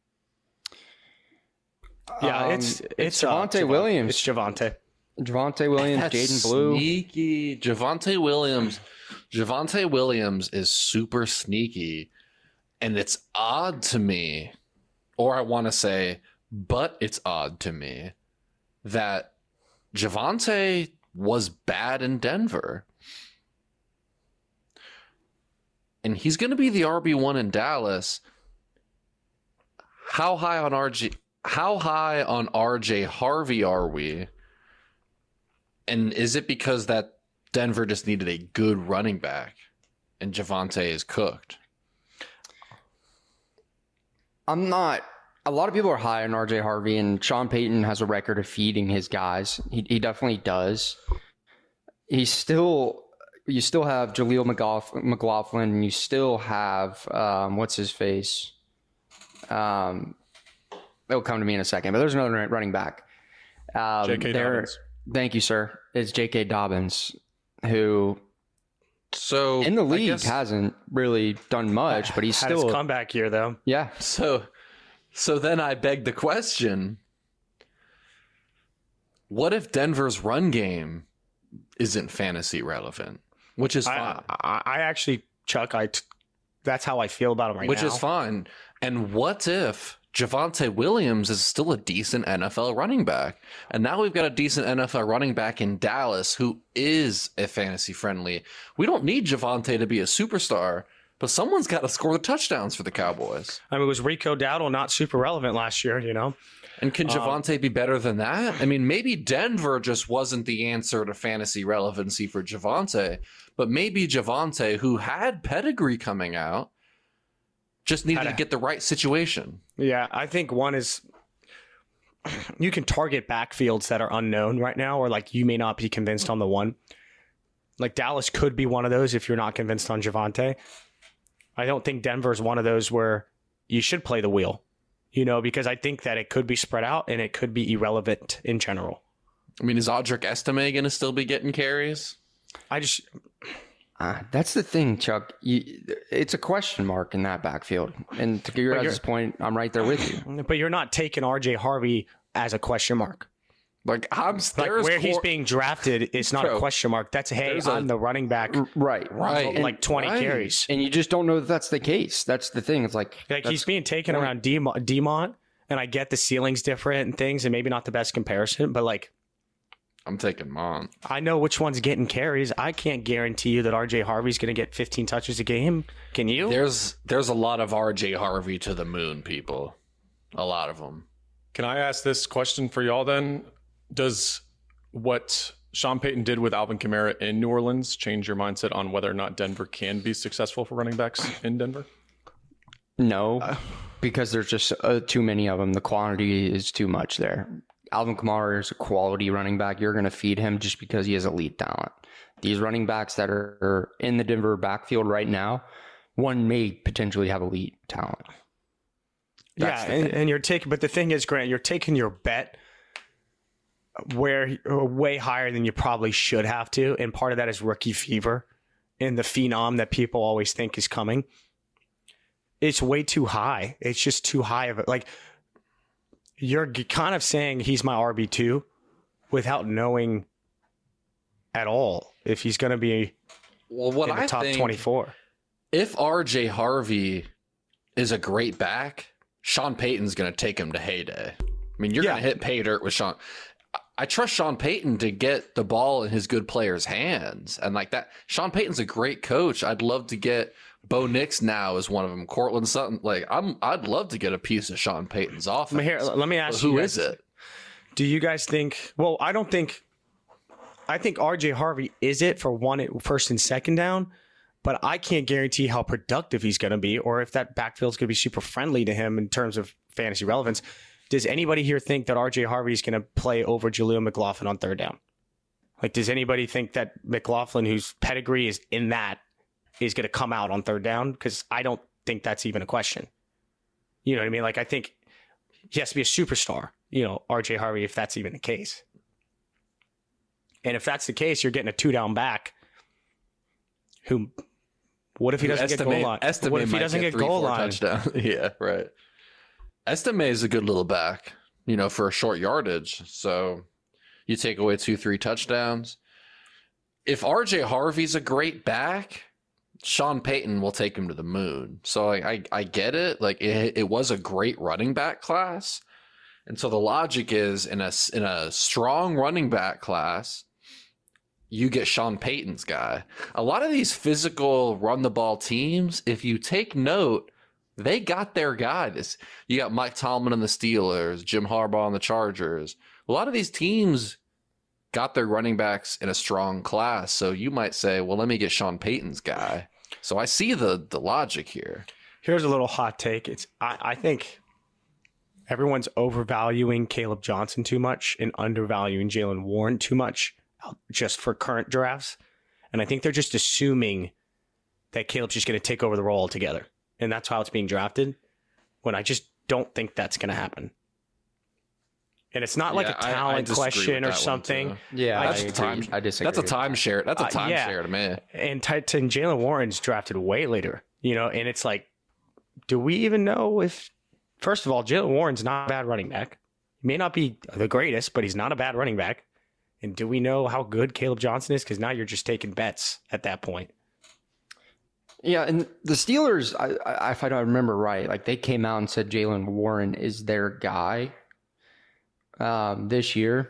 Yeah, Um, it's it's, it's uh, Javonte Javon- Williams. It's Javonte. Javonte Williams, That's Jaden Blue. Sneaky. Javonte Williams. Javonte Williams is super sneaky. And it's odd to me, or I want to say, but it's odd to me, that Javonte was bad in Denver. And he's going to be the R B one in Dallas. How high on R J how high on R J Harvey are we? And is it because that Denver just needed a good running back and Javonte is cooked? I'm not. A lot of people are high on R J Harvey, and Sean Payton has a record of feeding his guys. He, he definitely does. He's still, you still have Jaleel McLaughlin, McLaughlin and you still have, um, what's his face? Um, it'll come to me in a second, but there's another running back. Um, J K there- Dobbins. Thank you, sir. It's J K. Dobbins, who So in the I league guess- hasn't really done much, but he's Had still, his comeback year though. yeah. So, so then I beg the question: what if Denver's run game isn't fantasy relevant? Which is fine. I, I, I actually, Chuck, I t- that's how I feel about him right Which now. is fine. And what if Javonte Williams is still a decent N F L running back? And now we've got a decent N F L running back in Dallas who is a fantasy friendly. We don't need Javonte to be a superstar, but someone's got to score the touchdowns for the Cowboys. I mean, was Rico Dowdle not super relevant last year? You know, And can Javonte be better than that? I mean, maybe Denver just wasn't the answer to fantasy relevancy for Javonte, but maybe Javonte, who had pedigree coming out, just needed Had a- to get the right situation. yeah, I think one is you can target backfields that are unknown right now, or like you may not be convinced on the one. Like Dallas could be one of those if you're not convinced on Javonte. I don't think Denver is one of those where you should play the wheel, you know, because I think that it could be spread out and it could be irrelevant in general. I mean, is Audric Estime going to still be getting carries? I just, Uh, that's the thing, Chuck. You, it's a question mark in that backfield. And to your But you're- guys' point, I'm right there with you. but you're not taking R J Harvey as a question mark. Like I'm Like there's where he's cor- being drafted is not Bro, a question mark. That's, hey, there's a- I'm the running back, Right. right, like twenty right. carries. And you just don't know that that's the case. That's the thing. It's like, Like that's- he's being taken around Demont, Demont, and I get the ceiling's different and things, and maybe not the best comparison, but like I'm taking Mont. I know which one's getting carries. I can't guarantee you that R J Harvey's going to get fifteen touches a game. Can you? There's there's a lot of R J Harvey to the moon people. A lot of them. Can I ask this question for y'all then? Does what Sean Payton did with Alvin Kamara in New Orleans change your mindset on whether or not Denver can be successful for running backs in Denver? no, because there's just uh, too many of them. The quantity is too much there. Alvin Kamara is a quality running back. You're going to feed him just because he has elite talent. These running backs that are in the Denver backfield right now, one may potentially have elite talent. That's yeah, the and, thing. and you're taking, but the thing is, Grant, you're taking your bet where uh, way higher than you probably should have to, and part of that is rookie fever and the phenom that people always think is coming. It's way too high. It's just too high of it. Like you're g- kind of saying he's my R B two without knowing at all if he's going to be Well, what in the I top think, twenty-four. if R J Harvey is a great back, Sean Payton's going to take him to heyday. I mean, you're Yeah. going to hit pay dirt with Sean. I- I trust Sean Payton to get the ball in his good players' hands. And like that, Sean Payton's a great coach. I'd love to get Bo Nix now as one of them. Cortland Sutton. Like, I'm, I'd love to get a piece of Sean Payton's offense. But here, let me But ask who you is guys, it? do you guys think, well, I don't think, I think R J Harvey is it for one, first and second down, but I can't guarantee how productive he's going to be or if that backfield's going to be super friendly to him in terms of fantasy relevance. Does anybody here think that R J Harvey is going to play over Jaleel McLaughlin on third down? Like, does anybody think that McLaughlin, whose pedigree is in that, is going to come out on third down? Because I don't think that's even a question. You know what I mean? Like, I think he has to be a superstar, you know, R J Harvey, if that's even the case. And if that's the case, you're getting a two down back who, what if he doesn't get goal line? Estime What if he might doesn't get three, goal four line? touchdown. Yeah, right. Estime is a good little back, you know, for a short yardage. So you take away two, three touchdowns. If R J Harvey's a great back, Sean Payton will take him to the moon. So I, I, I get it. Like it, it was a great running back class. And so the logic is in a, in a strong running back class, you get Sean Payton's guy. A lot of these physical run the ball teams, if you take note, they got their guy. This you got Mike Tomlin and the Steelers, Jim Harbaugh and the Chargers. A lot of these teams got their running backs in a strong class. So you might say, well, let me get Sean Payton's guy. So I see the the logic here. Here's a little hot take. It's I, I think everyone's overvaluing Caleb Johnson too much and undervaluing Jalen Warren too much just for current drafts. And I think they're just assuming that Caleb's just going to take over the role altogether. And that's how it's being drafted, when I just don't think that's going to happen. And it's not like Yeah, a I- I talent disagree question with or that one, something. too. Yeah, I I, just agree. time- I disagree. That's a with that. timeshare. That's a Uh, timeshare yeah. to me. And Titan Jalen Warren's drafted way later, you know, and it's like, do we even know if, first of all, Jalen Warren's not a bad running back. He may not be the greatest, but he's not a bad running back. And do we know how good Caleb Johnson is? Because now you're just taking bets at that point. Yeah, and the Steelers, I, I, if I don't remember right, like they came out and said Jalen Warren is their guy um, this year.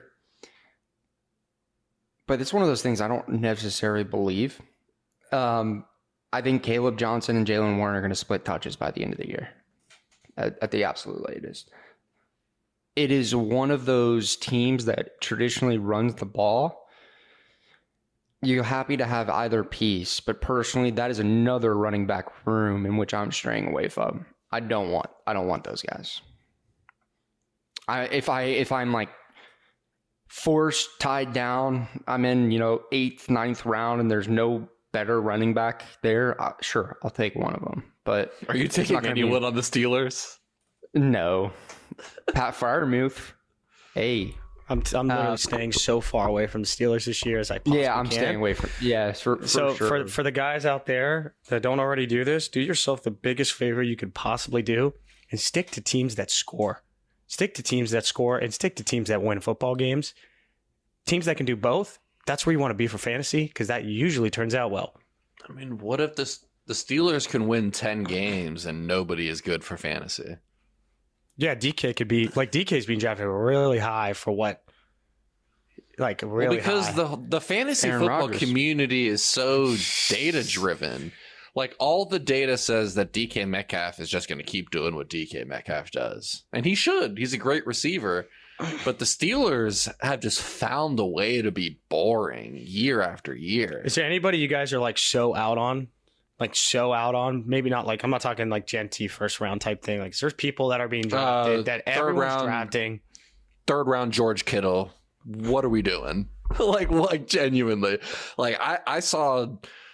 But it's one of those things I don't necessarily believe. Um, I think Caleb Johnson and Jalen Warren are going to split touches by the end of the year at, at the absolute latest. It is one of those teams that traditionally runs the ball. You're happy to have either piece, but personally, that is another running back room in which I'm straying away from. I don't want. I don't want those guys. I if I if I'm like forced tied down, I'm in you know eighth, ninth round, and there's no better running back there. Uh, sure, I'll take one of them. But Are you it's taking not gonna be- anyone on the Steelers? No, Pat Freiermuth. Hey, I'm, I'm literally Uh, staying so far away from the Steelers this year as I possibly yeah, I'm can. staying away from. Yeah, for, for So sure. for for the guys out there that don't already do this, do yourself the biggest favor you could possibly do and stick to teams that score. Stick to teams that score and stick to teams that win football games. Teams that can do both, that's where you want to be for fantasy because that usually turns out well. I mean, what if this, the Steelers can win ten games and nobody is good for fantasy? Yeah, D K could be like D K's being drafted really high for what? Like really well, because high. the the fantasy Aaron football Rodgers. community is so data driven. Like all the data says that D K Metcalf is just going to keep doing what D K Metcalf does, and he should. He's a great receiver, but the Steelers have just found a way to be boring year after year. Is there anybody you guys are like so out on? Like so out on? Maybe not like I'm not talking like Gen T first round type thing. Like there's people that are being drafted Uh, that third everyone's round. drafting. Third round George Kittle. What are we doing? like, like genuinely, like I, I saw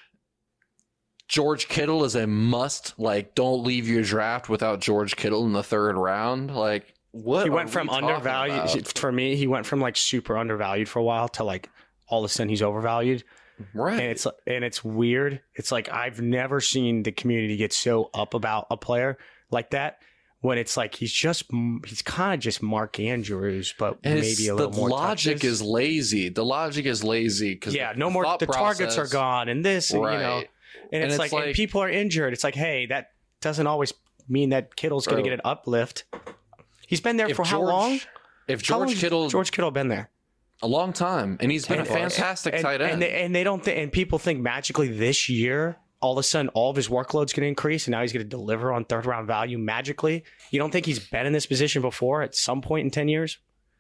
George Kittle as a must. Like, don't leave your draft without George Kittle in the third round. Like, what? He are went from we talking undervalued about? for me. He went from like super undervalued for a while to like all of a sudden he's overvalued. right? And it's and it's weird. It's like I've never seen the community get so up about a player like that. When it's like he's just he's kind of just Mark Andrews, but And maybe it's- a little the more. logic touches. is lazy. The logic is lazy because yeah, no more. The targets are gone, and this, and, Right. you know, and, And it's, it's like, like- and people are injured. It's like, hey, that doesn't always mean that Kittle's going to Bro. get an uplift. He's been there If for how George- long? If How long George has Kittle, George Kittle been there, a long time, and he's been a And- fantastic and, tight end. and they, and they don't think, and people think magically this year, all of a sudden, all of his workload's going to increase, and now he's going to deliver on third round value magically. You don't think he's been in this position before at some point in ten years?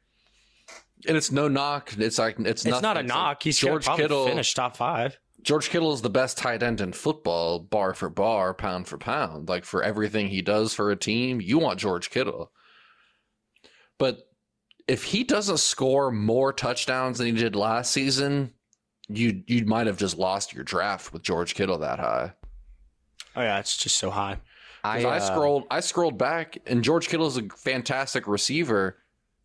and it's no knock. It's like it's, It's not nothing. a It's knock. like He's George George Kittle. finish top five. George Kittle is the best tight end in football, bar for bar, pound for pound. Like for everything he does for a team, you want George Kittle. But if he doesn't score more touchdowns than he did last season, you you might have just lost your draft with George Kittle that high. Oh yeah, it's just so high. 'Cause I, I uh, scrolled I scrolled back, and George Kittle is a fantastic receiver.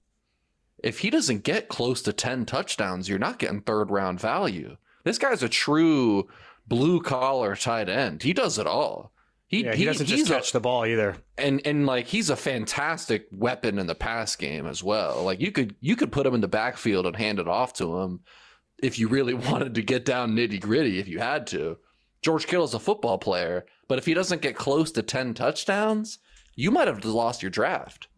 If he doesn't get close to ten touchdowns, you're not getting third round value. This guy's a true blue collar tight end. He does it all. He Yeah, he, doesn't just he's a- catch the ball either. and and like he's a fantastic weapon in the pass game as well. Like you could you could put him in the backfield and hand it off to him if you really wanted to get down nitty gritty. If you had to, George Kittle's a football player, but if he doesn't get close to ten touchdowns, you might have lost your draft.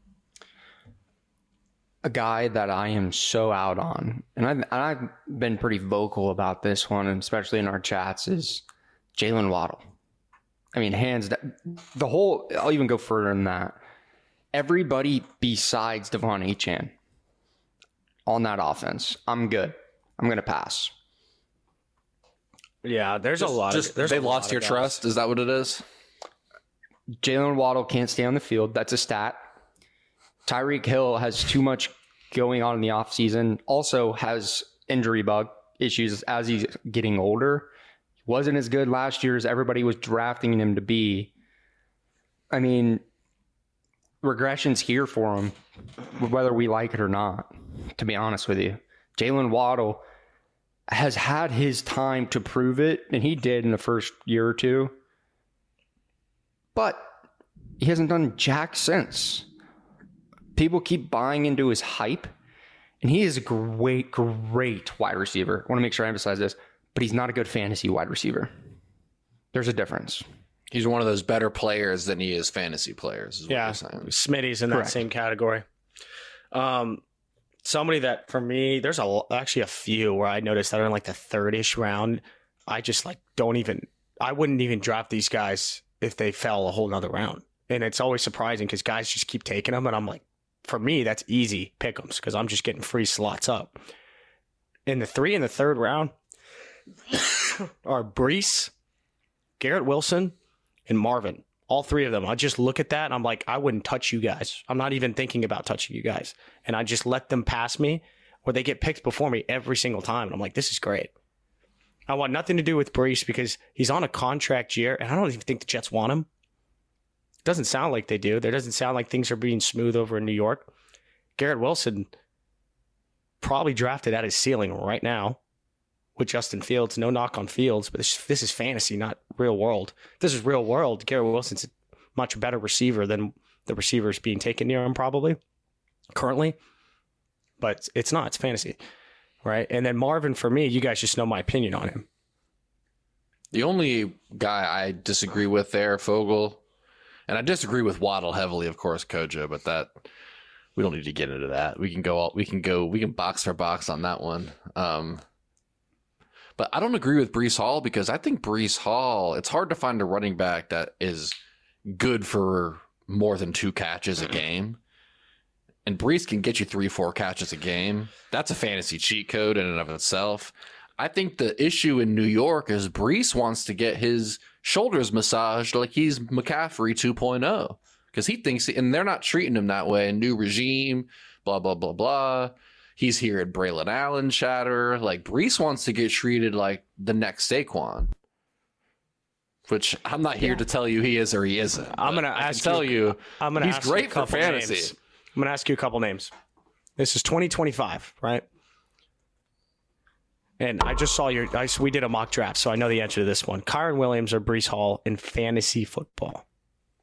a guy that I am so out on, and I've, and I've been pretty vocal about this one, and especially in our chats, is Jalen Waddle. I mean, hands down, the whole, I'll even go further than that. Everybody besides Devon Achane on that offense, I'm good. I'm going to pass. Yeah, there's Just- a lot. just of, there's they a lot lost of your guys. trust. Is that what it is? Jalen Waddle can't stay on the field. That's a stat. Tyreek Hill has too much going on in the offseason. Also has injury bug issues as he's getting older. He wasn't as good last year as everybody was drafting him to be. I mean, regression's here for him, whether we like it or not, to be honest with you. Jalen Waddle has had his time to prove it, and he did in the first year or two. But he hasn't done jack since. People keep buying into his hype, and he is a great, great wide receiver. I want to make sure I emphasize this, but he's not a good fantasy wide receiver. There's a difference. He's one of those better players than he is fantasy players. Is what Yeah, you're saying. Smitty's in that Correct. same category. Um, somebody that for me, there's a actually a few where I noticed that are in like the third-ish round. I just like don't even. I wouldn't even draft these guys if they fell a whole nother round, and it's always surprising because guys just keep taking them, and I'm like, for me, that's easy pick'ems because I'm just getting free slots up. In the three and the third round are Brees, Garrett Wilson, and Marvin. All three of them. I just look at that and I'm like, I wouldn't touch you guys. I'm not even thinking about touching you guys. And I just let them pass me or they get picked before me every single time. And I'm like, this is great. I want nothing to do with Brees because he's on a contract year and I don't even think the Jets want him. Doesn't sound like they do. There doesn't sound like things are being smooth over in New York. Garrett Wilson probably drafted at his ceiling right now with Justin Fields. No knock on Fields, but this, this is fantasy, not real world. This is real world. Garrett Wilson's a much better receiver than the receivers being taken near him probably currently, but it's not. It's fantasy, right? And then Marvin, for me, you guys just know my opinion on him. The only guy I disagree with there, Fogel, and I disagree with Waddle heavily, of course, Kojo, but that we don't need to get into that. We can go all, we can go we can box for box on that one. Um, but I don't agree with Breece Hall because I think Breece Hall, it's hard to find a running back that is good for more than two catches a game. And Breece can get you three, four catches a game. That's a fantasy cheat code in and of itself. I think the issue in New York is Breece wants to get his shoulders massaged like he's McCaffrey two point oh because he thinks, and they're not treating him that way. New regime, blah, blah, blah, blah. He's here at Braylon Allen chatter. Like Breece wants to get treated like the next Saquon, which I'm not here yeah. to tell you he is or he isn't. I'm going to I ask tell you, I'm gonna he's ask great you a for couple fantasy. Names. I'm going to ask you a couple names. This is twenty twenty-five, right? And I just saw your, I, we did a mock draft, so I know the answer to this one. Kyron Williams or Breece Hall in fantasy football?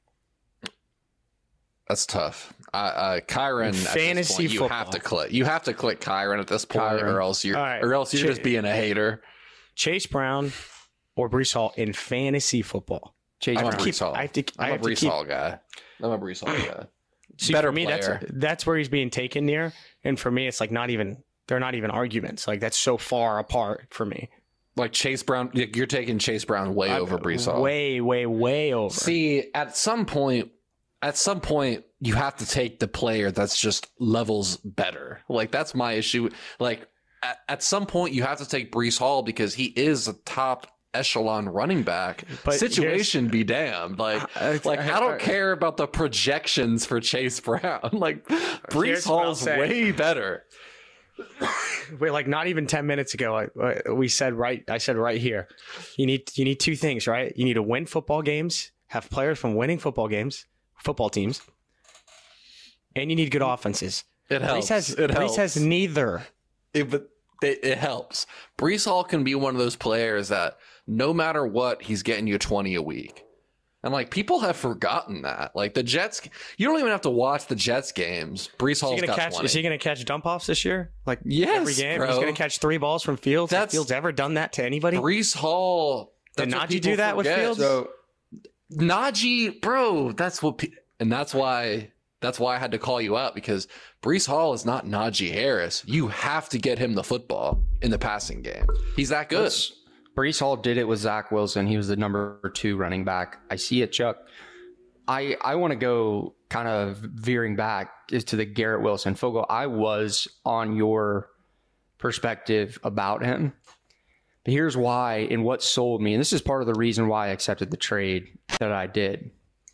That's tough. Uh, uh, Kyron, in fantasy point, you football. have to click. You have to click Kyron at this point, Kyron. or else you're, right. or else you're Ch- just being a hater. Chase Brown or Breece Hall in fantasy football? Chase I I'm have a to Breece keep, Hall. I have to, I I'm a have to Breece keep, Hall guy. I'm a Breece Hall guy. See, Better for me, player. that's that's where he's being taken near, and for me, it's like not even. They're not even arguments. Like that's so far apart for me. Like Chase Brown, you're taking Chase Brown way I, over Breece Hall. Way, way, way over. See, at some point, at some point, you have to take the player that's just levels better. Like that's my issue. Like at, at some point, you have to take Breece Hall because he is a top echelon running back. But Situation be damned. Like, I, like I, I don't I, care about the projections for Chase Brown. Like Breece Hall's way better. Wait, like not even ten minutes ago, I, we said right. I said right here, you need you need two things, right? You need to win football games, have players from winning football games, football teams, and you need good offenses. It helps. Breece has, it Breece helps. has neither. It, but it, it helps. Breece Hall can be one of those players that no matter what, he's getting you twenty a week. And like people have forgotten that. Like the Jets, you don't even have to watch the Jets games. Breece Hall's got catch, twenty. Is he going to catch dump offs this year? Like yes, every game, bro. he's going to catch three balls from Fields. Has Fields ever done that to anybody? Breece Hall. Did Najee do that forget. with Fields? So, Najee, bro, that's what, pe- and that's why. That's why I had to call you out because Breece Hall is not Najee Harris. You have to get him the football in the passing game. He's that good. Let's, Breece Hall did it with Zach Wilson. He was the number two running back. I see it, Chuck. I, I want to go kind of veering back is to the Garrett Wilson. Fogel, I was on your perspective about him. But here's why and what sold me. And this is part of the reason why I accepted the trade that I did.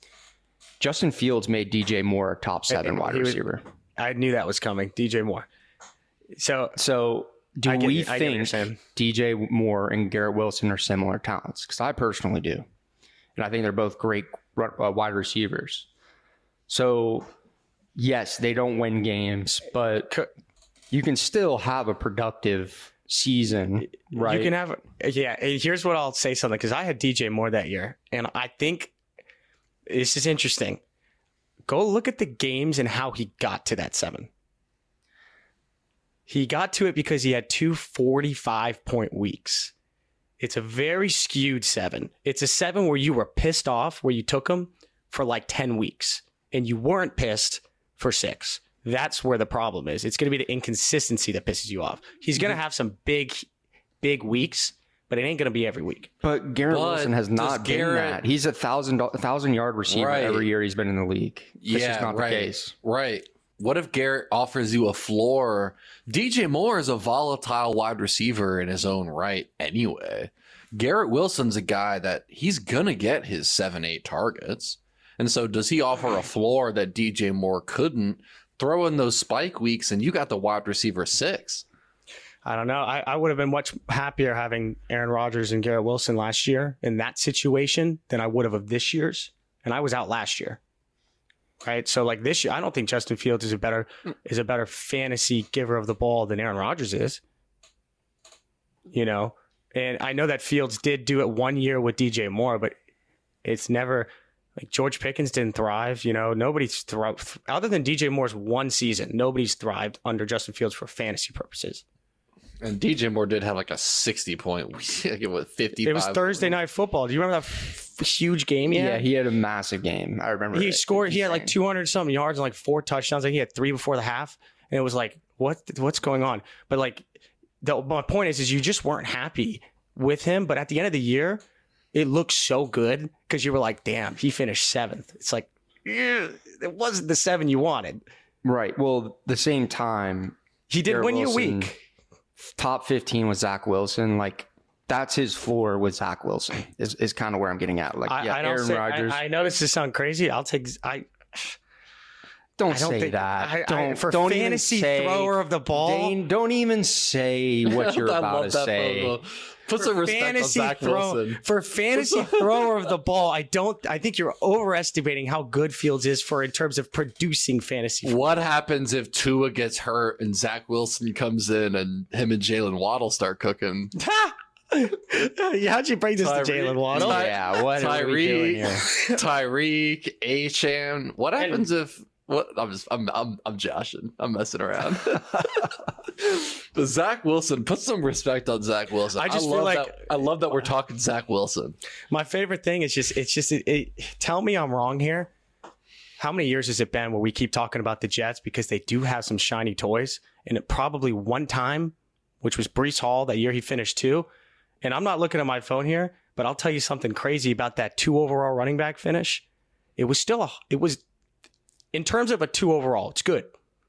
Justin Fields made D J Moore a top seven wide was, receiver. I knew that was coming. D J Moore. So, so do I get, we I get think D J Moore and Garrett Wilson are similar talents? Because I personally do. And I think they're both great uh, wide receivers. So, yes, they don't win games, but you can still have a productive season, right? You can have, yeah. Here's what I'll say something, because I had D J Moore that year, and I think this is interesting. Go look at the games and how he got to that seven. He got to it because he had two forty-five point weeks. It's a very skewed seven. It's a seven where you were pissed off, where you took him for like ten weeks, and you weren't pissed for six. That's where the problem is. It's going to be the inconsistency that pisses you off. He's going to have some big, big weeks, but it ain't going to be every week. But Garrett But Wilson has not been Garrett- that. He's a thousand, a thousand yard receiver Right. every year he's been in the league. This Yeah, is not right. the case. Right. What if Garrett offers you a floor? D J Moore is a volatile wide receiver in his own right anyway. Garrett Wilson's a guy that he's going to get his seven, eight targets. And so does he offer a floor that D J Moore couldn't? Throw in those spike weeks and you got the wide receiver six. I don't know. I, I would have been much happier having Aaron Rodgers and Garrett Wilson last year in that situation than I would have of this year's. And I was out last year. Right. So like this year, I don't think Justin Fields is a better is a better fantasy giver of the ball than Aaron Rodgers is. You know, and I know that Fields did do it one year with D J Moore, but it's never Like George Pickens didn't thrive. You know, nobody's thrived other than D J Moore's one season. Nobody's thrived under Justin Fields for fantasy purposes. And D J Moore did have like a sixty point, what, fifty-five. It was Thursday Night Football. Do you remember that f- huge game? He Yeah, had? he had a massive game. I remember. He it. scored. He had like Insane. two hundred something yards and like four touchdowns. Like he had three before the half, and it was like, what? What's going on? But like, the, my point is, is you just weren't happy with him. But at the end of the year, it looked so good because you were like, damn, he finished seventh. It's like, yeah, it wasn't the seven you wanted. Right. Well, at the same time, He did Garrett win you a Wilson, week. top fifteen with Zach Wilson. Like that's his floor with Zach Wilson. Is is kind of where I'm getting at. Like I, yeah, I don't Aaron say, Rodgers. I, I know this is sound crazy. I'll take. I don't, I don't say think that. I, don't I, for don't fantasy even say, thrower of the ball. Dane, don't even say what you're I about love to that say. photo. Put For some respect on fantasy Zach throw- Wilson. For fantasy thrower of the ball, I don't. I think you're overestimating how good Fields is for in terms of producing fantasy. What happens if Tua gets hurt and Zach Wilson comes in and him and Jalen Waddle start cooking? How'd you bring this Tyreek- to Jalen Waddle? Ty- Yeah, what are we doing Tyreek, here? Tyreek, Achane. What happens if? What I'm just I'm I'm I'm joshing. I'm messing around. But Zach Wilson, put some respect on Zach Wilson. I just love feel like- that, I love that we're talking Zach Wilson. My favorite thing is just it's just it, it, tell me I'm wrong here. How many years has it been where we keep talking about the Jets because they do have some shiny toys, and it probably one time, which was Breece Hall that year he finished two. And I'm not looking at my phone here, but I'll tell you something crazy about that two overall running back finish. It was still a, it was in terms of a two overall, it's good.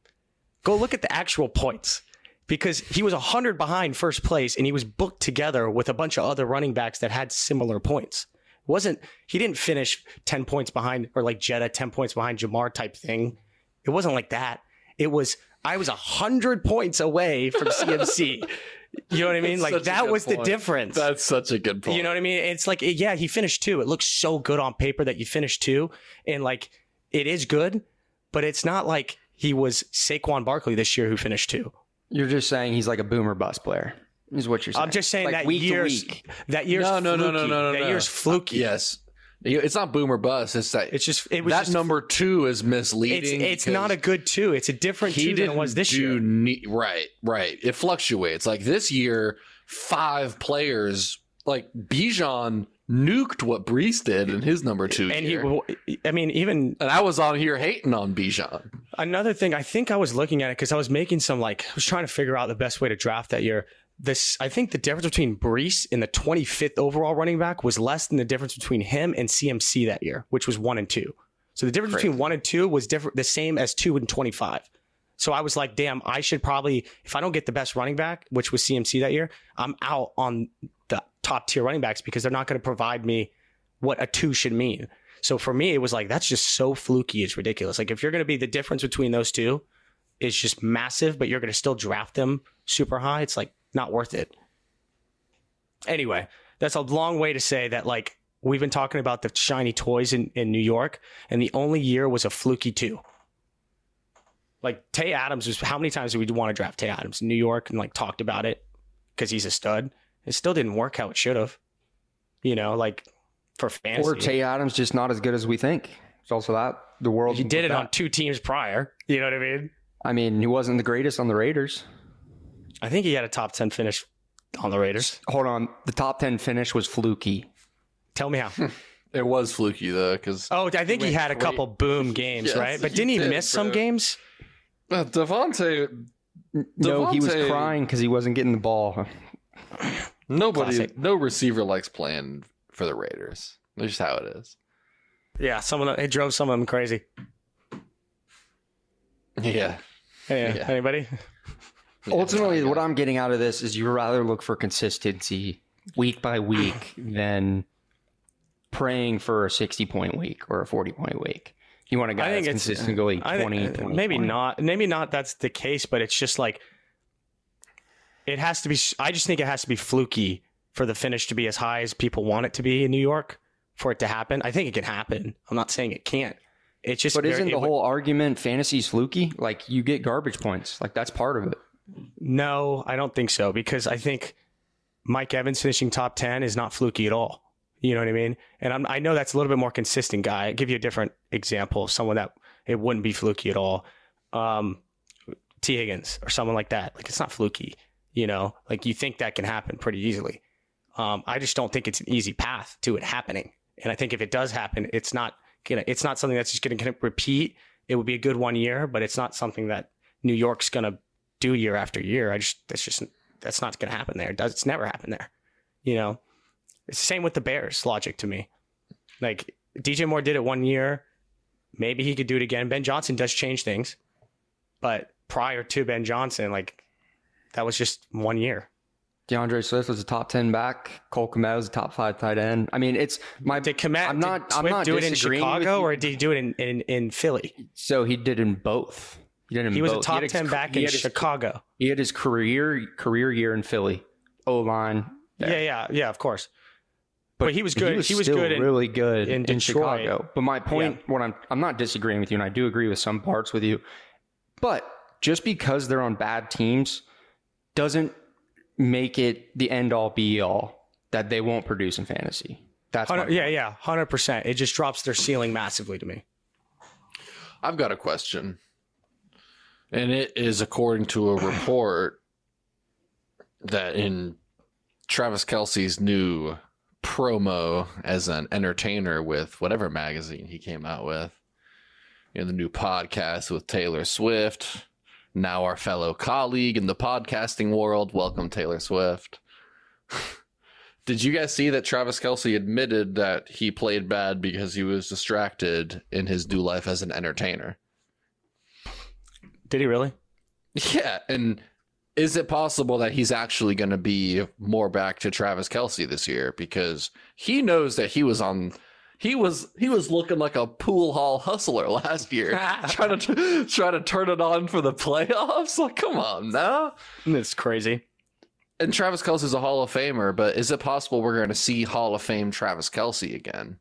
Go look at the actual points because he was one hundred behind first place and he was booked together with a bunch of other running backs that had similar points. It wasn't, he didn't finish ten points behind or like Jetta ten points behind Jamar type thing. It wasn't like that. It was, I was one hundred points away from C M C. You know what I mean? That's Like such a that good was the point. difference. That's such a good point. You know what I mean? It's like, yeah, he finished two. It looks so good on paper that you finished two. And like, it is good, but it's not like he was Saquon Barkley this year who finished two. You're just saying he's like a boomer bust player. Is what you're saying. I'm just saying Like that week to year's, week. that year's No, no, no, fluky. no, no, no, That no. year's fluky. Yes, it's not boomer bust. It's that It's just, it was that just, number two is it's, misleading. it's not a good two. It's a different he two than didn't it was this do year. ne- right, right. It fluctuates. Like this year, five players like Bijan nuked what Brees did in his number two And year. he, I mean, even and I was on here hating on Bijan. another thing, I think I was looking at it because I was making some like I was trying to figure out the best way to draft that year. This I think the difference between Brees and the twenty-fifth overall running back was less than the difference between him and C M C that year, which was one and two. So the difference between one and two was different, the same as two and twenty-five. So I was like, damn, I should probably, if I don't get the best running back, which was C M C that year, I'm out on the top tier running backs because they're not going to provide me what a two should mean. So for me, it was like, that's just so fluky. It's ridiculous. Like if you're going to be the difference between those two is just massive, but you're going to still draft them super high. It's like not worth it. Anyway, that's a long way to say that like we've been talking about the shiny toys in, in New York and the only year was a fluky two. Like Tay Adams was, how many times did we want to draft Tay Adams in New York and like talked about it because he's a stud? It still didn't work how it should have. You know, like for fantasy. Or Tay Adams just not as good as we think. It's also that the world. He did it that. on two teams prior. You know what I mean? I mean, he wasn't the greatest on the Raiders. I think he had a top ten finish on the Raiders. Hold on, the top ten finish was fluky. Tell me how. It was fluky though, because Oh, I think he had a Wait, couple boom games, Yes, right? But he didn't he did, miss some bro. games? uh, Devontae. No, he was Devontae- crying because he wasn't getting the ball. Nobody, Classic. no receiver likes playing for the Raiders. That's just how it is. Yeah, some of them, it drove some of them crazy. Yeah. Yeah, Yeah. Anybody? Ultimately, what I'm getting out of this is you rather look for consistency week by week than praying for a sixty point week or a forty point week. You want a guy I think that's it's consistent going I think- twenty, twenty, maybe twenty. not. Maybe not. That's the case, but it's just like it has to be. I just think it has to be fluky for the finish to be as high as people want it to be in New York for it to happen. I think it can happen. I'm not saying it can't. It's just. But very- isn't it the would- whole argument fantasy's fluky? Like you get garbage points. Like that's part of it. No, I don't think so because I think Mike Evans finishing top ten is not fluky at all. You know what I mean? And I'm, I know that's a little bit more consistent guy. I'll give you a different example of someone that it wouldn't be fluky at all. Um, T. Higgins or someone like that. Like, it's not fluky, you know? Like, you think that can happen pretty easily. Um, I just don't think it's an easy path to it happening. And I think if it does happen, it's not gonna, it's not something that's just going to repeat. It would be a good one year, but it's not something that New York's going to do year after year. I just, that's just, that's not going to happen there. It does, it's never happened there. You know, it's the same with the Bears logic to me. Like, D J Moore did it one year. Maybe he could do it again. Ben Johnson does change things, but prior to Ben Johnson, like, that was just one year. DeAndre Swift was a top ten back. Cole Kmet was a top five tight end. I mean, it's my. Did Kmet, I'm not. did I'm Swift not do it in disagreeing with Chicago you. or did he do it in, in, in Philly? So he did in both. He did in He was both. a top had his- ten back he in had his- Chicago. He had his career career year in Philly. O line. Yeah, yeah, yeah, of course. But, he was good. He was, He was still good in, really good in in, Detroit. Chicago. But my point, what I'm, I'm not disagreeing with you, and I do agree with some parts with you. But just because they're on bad teams doesn't make it the end all be all that they won't produce in fantasy. That's my yeah, yeah, one hundred percent. It just drops their ceiling massively to me. I've got a question. And it is according to a report that in Travis Kelce's new promo as an entertainer with whatever magazine he came out with, you know, the new podcast with Taylor Swift, now our fellow colleague in the podcasting world. Welcome, Taylor Swift. Did you guys see that Travis Kelce admitted that he played bad because he was distracted in his new life as an entertainer? Did he really? Yeah, and is it possible that he's actually going to be more back to Travis Kelce this year, because he knows that he was on, he was he was looking like a pool hall hustler last year, trying to try to turn it on for the playoffs. Like, come on now. It's crazy. And Travis Kelce's a Hall of Famer, but is it possible we're going to see Hall of Fame Travis Kelce again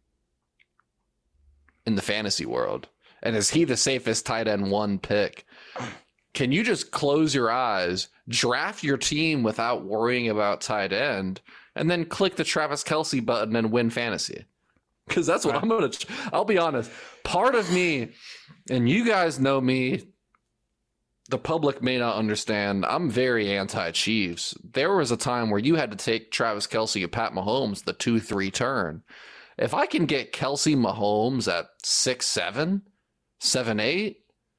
in the fantasy world? And is he the safest tight end one pick? Can you just close your eyes, draft your team without worrying about tight end, and then click the Travis Kelce button and win fantasy? Because that's what I'm going to... I'll be honest. Part of me, and you guys know me, the public may not understand, I'm very anti-Chiefs. There was a time where you had to take Travis Kelce and Pat Mahomes the two three turn. If I can get Kelce Mahomes at six seven, seven eight,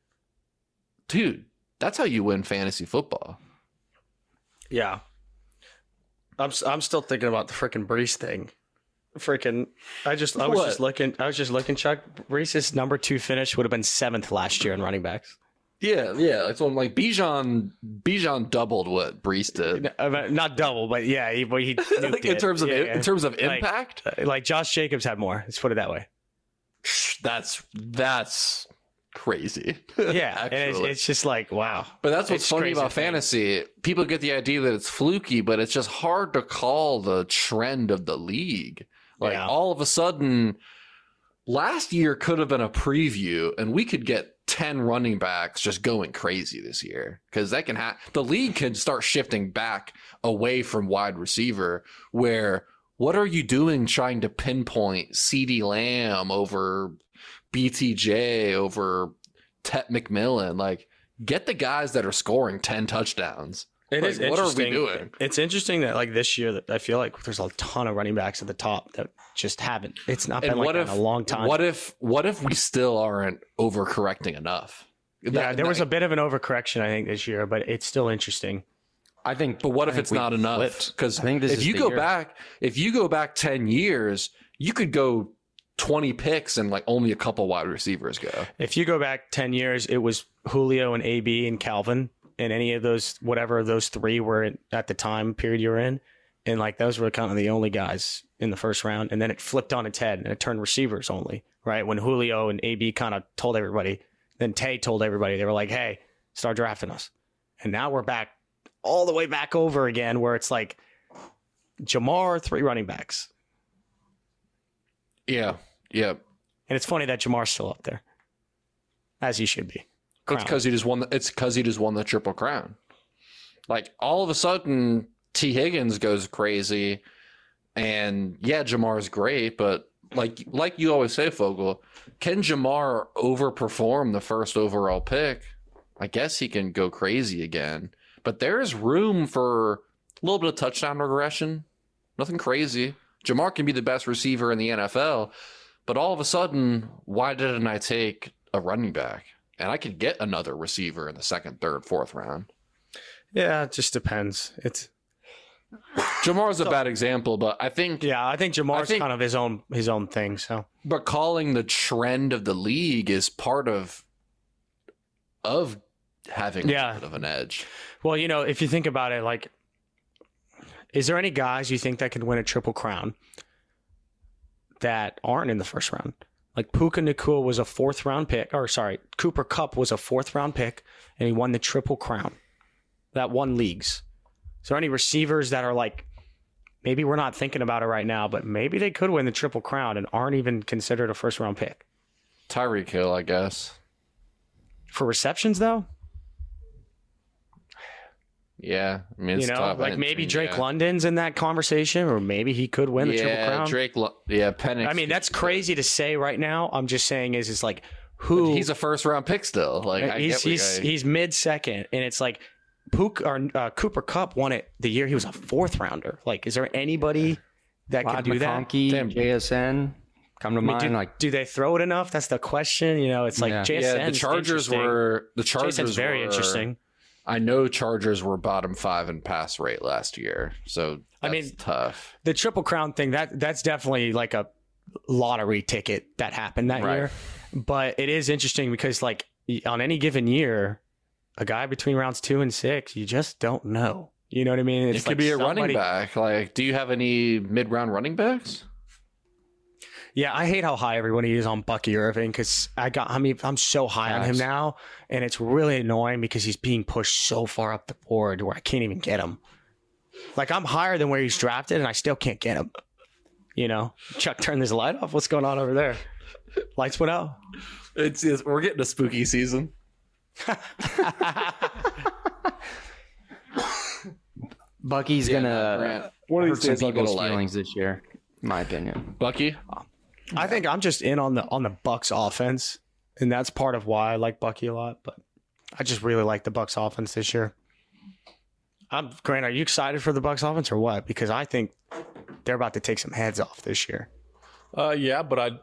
dude, that's how you win fantasy football. Yeah. I'm I'm still thinking about the freaking Brees thing. Freaking, I just I was What? just looking. I was just looking. Chuck Brees' number two finish would have been seventh last year in running backs. Yeah, yeah. That's what I'm like. Bijan, Bijan doubled what Brees did. Uh, Not double, but yeah, he, but he nuked Like, in it. terms of Yeah, in, yeah. terms of Like- impact, Like Josh Jacobs had more. Let's put it that way. that's that's crazy. Yeah, and it's, actually. it's just like wow. But that's what's It's funny crazy about thing. fantasy. People get the idea that it's fluky, but it's just hard to call the trend of the league. Like, Yeah. all of a sudden, last year could have been a preview, and we could get ten running backs just going crazy this year, because that can ha- the league can start shifting back away from wide receiver, where what are you doing trying to pinpoint CeeDee Lamb over B T J over Tet McMillan? Like, get the guys that are scoring ten touchdowns. It Like, is what are we interesting. doing? It's interesting that like this year that I feel like there's a ton of running backs at the top that just haven't. It's not been And like what that if in a long time. What if what if we still aren't overcorrecting enough? yeah, That- there was a that- bit of an overcorrection I think this year, but it's still interesting. I think. But what I if think it's we not enough? flipped. Because I think this if is you the go year. back, if you go back ten years, you could go twenty picks and like only a couple wide receivers go. If you go back ten years, it was Julio and A B and Calvin, and any of those, whatever of those three were in, at the time period you were in, and like those were kind of the only guys in the first round, and then it flipped on its head and it turned receivers only. Right when Julio and A B kind of told everybody, then Tay told everybody, they were like, "Hey, start drafting us," and now we're back all the way back over again, where it's like Jamar, three running backs, Yeah, yeah. and it's funny that Jamar's still up there, as he should be. It's Crown. because he just won. The, it's because he just won the triple crown. Like, all of a sudden, T. Higgins goes crazy, And yeah, Jamar's great, but like like you always say, Fogel, can Jamar overperform the first overall pick? I guess he can go crazy again. But there's room for a little bit of touchdown regression. Nothing crazy. Jamar can be the best receiver in the N F L, but all of a sudden, why didn't I take a running back? And I could get another receiver in the second, third, fourth round. Yeah, it just depends. It's Jamar's a bad example, but I think yeah, I think Jamar's I think- kind of his own his own thing. So but calling the trend of the league is part of of having Yeah. a bit of an edge. well, you know, if you think about it, like, is there any guys you think that could win a triple crown that aren't in the first round? Like Puka Nacua was a fourth round pick, or sorry, Cooper Kupp was a fourth round pick, and he won the triple crown. That won leagues. Is there any receivers that are like, maybe we're not thinking about it right now, but maybe they could win the triple crown and aren't even considered a first round pick? Tyreek Hill, I guess. For receptions, though? Yeah, I mean, it's You know, tough. like I maybe mean, Drake yeah. London's in that conversation, or maybe he could win the yeah, triple crown. Drake. Lo- yeah, Penix. I mean, that's crazy to say right now. I'm just saying is, is like, who He's a first round pick still. Like I he's get what he's, I- he's mid second, and it's like Pook or uh, Cooper Kupp won it the year he was a fourth rounder. Like, is there anybody that Todd could do that? McConkey, Damn. J S N come to I mean, mind. do, like do they throw it enough? That's the question. You know, it's like Yeah. J S N's yeah, the Chargers interesting. were the Chargers J S N's very were, interesting. I know Chargers were bottom five in pass rate last year, so I that's mean, tough. The triple crown thing that that's definitely like a lottery ticket that happened that Right. year. But it is interesting because like on any given year, a guy between rounds two and six, you just don't know. You know what I mean? It could like be a somebody- running back. Like, do you have any mid round running backs? Yeah, I hate how high everybody is on Bucky Irving because I got. I mean, I'm so high on him Facts. now, and it's really annoying because he's being pushed so far up the board where I can't even get him. Like I'm higher than where he's drafted, and I still can't get him. You know, Chuck, turn this light off. What's going on over there? Lights went out. It's, it's we're getting a spooky season. Bucky's gonna Grant. One of hurt these some days I'll get a people's light. feelings this year, in my opinion. Bucky, I think I'm just in on the on the Bucks offense, and that's part of why I like Bucky a lot. But I just really like the Bucks offense this year. I'm Grant. Are you excited for the Bucks offense or what? Because I think they're about to take some heads off this year. Uh, yeah, but I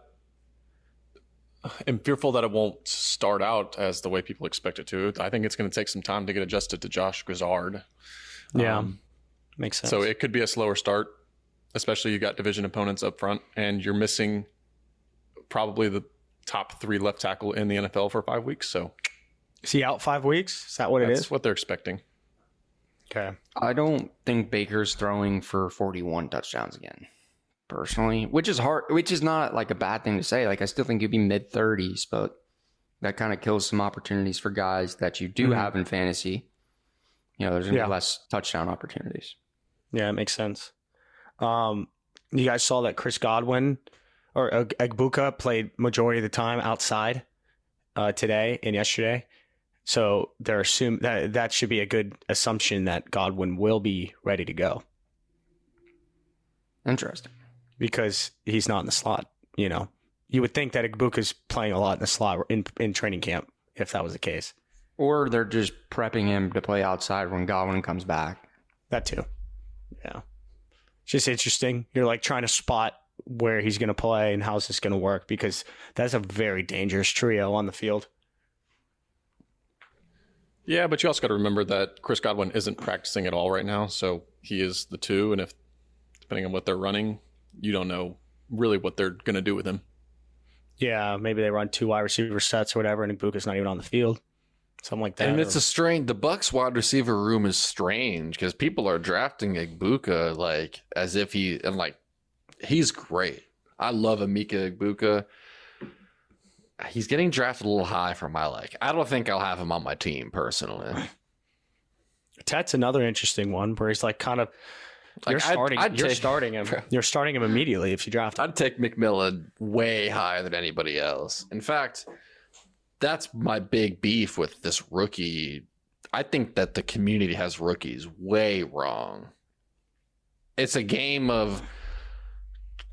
am fearful that it won't start out as the way people expect it to. I think it's going to take some time to get adjusted to Josh Grizzard. Yeah, Um, makes sense. So it could be a slower start, especially you got division opponents up front, and you're missing probably the top three left tackle in the N F L for five weeks. So Is he out five weeks? Is that what it that's is? what they're expecting. Okay. I don't think Baker's throwing for forty-one touchdowns again, personally, which is hard, which is not like a bad thing to say. Like, I still think he'd be mid thirties, but that kind of kills some opportunities for guys that you do Mhm. have in fantasy. You know, there's going to Yeah. be less touchdown opportunities. Yeah, it makes sense. Um, you guys saw that Chris Godwin or Ag- Agbuka played majority of the time outside uh, today and yesterday. So they're assume that that should be a good assumption that Godwin will be ready to go Interesting. because he's not in the slot. You know, you would think that Agbuka's playing a lot in the slot in in training camp if that was the case. Or they're just prepping him to play outside when Godwin comes back. That too. Yeah. It's just interesting. You're like trying to spot where he's going to play and how's this going to work because that's a very dangerous trio on the field. Yeah, but you also got to remember that Chris Godwin isn't practicing at all right now, so he is the two, and if depending on what they're running, you don't know really what they're going to do with him. Yeah, maybe they run two wide receiver sets or whatever, and Ibuka's not even on the field. Something like that. and it's or- a strange. The Bucks wide receiver room is strange because people are drafting Igbuka like as if he and like he's great. I love Emeka Igbuka. He's getting drafted a little high for my like. I don't think I'll have him on my team personally. Tet's another interesting one where he's like kind of you're Like, I'd- starting I'd you're take- starting him. You're starting him immediately if you draft him. I'd take McMillan way higher than anybody else. In fact, that's my big beef with this rookie. I think that the community has rookies way wrong. It's a game of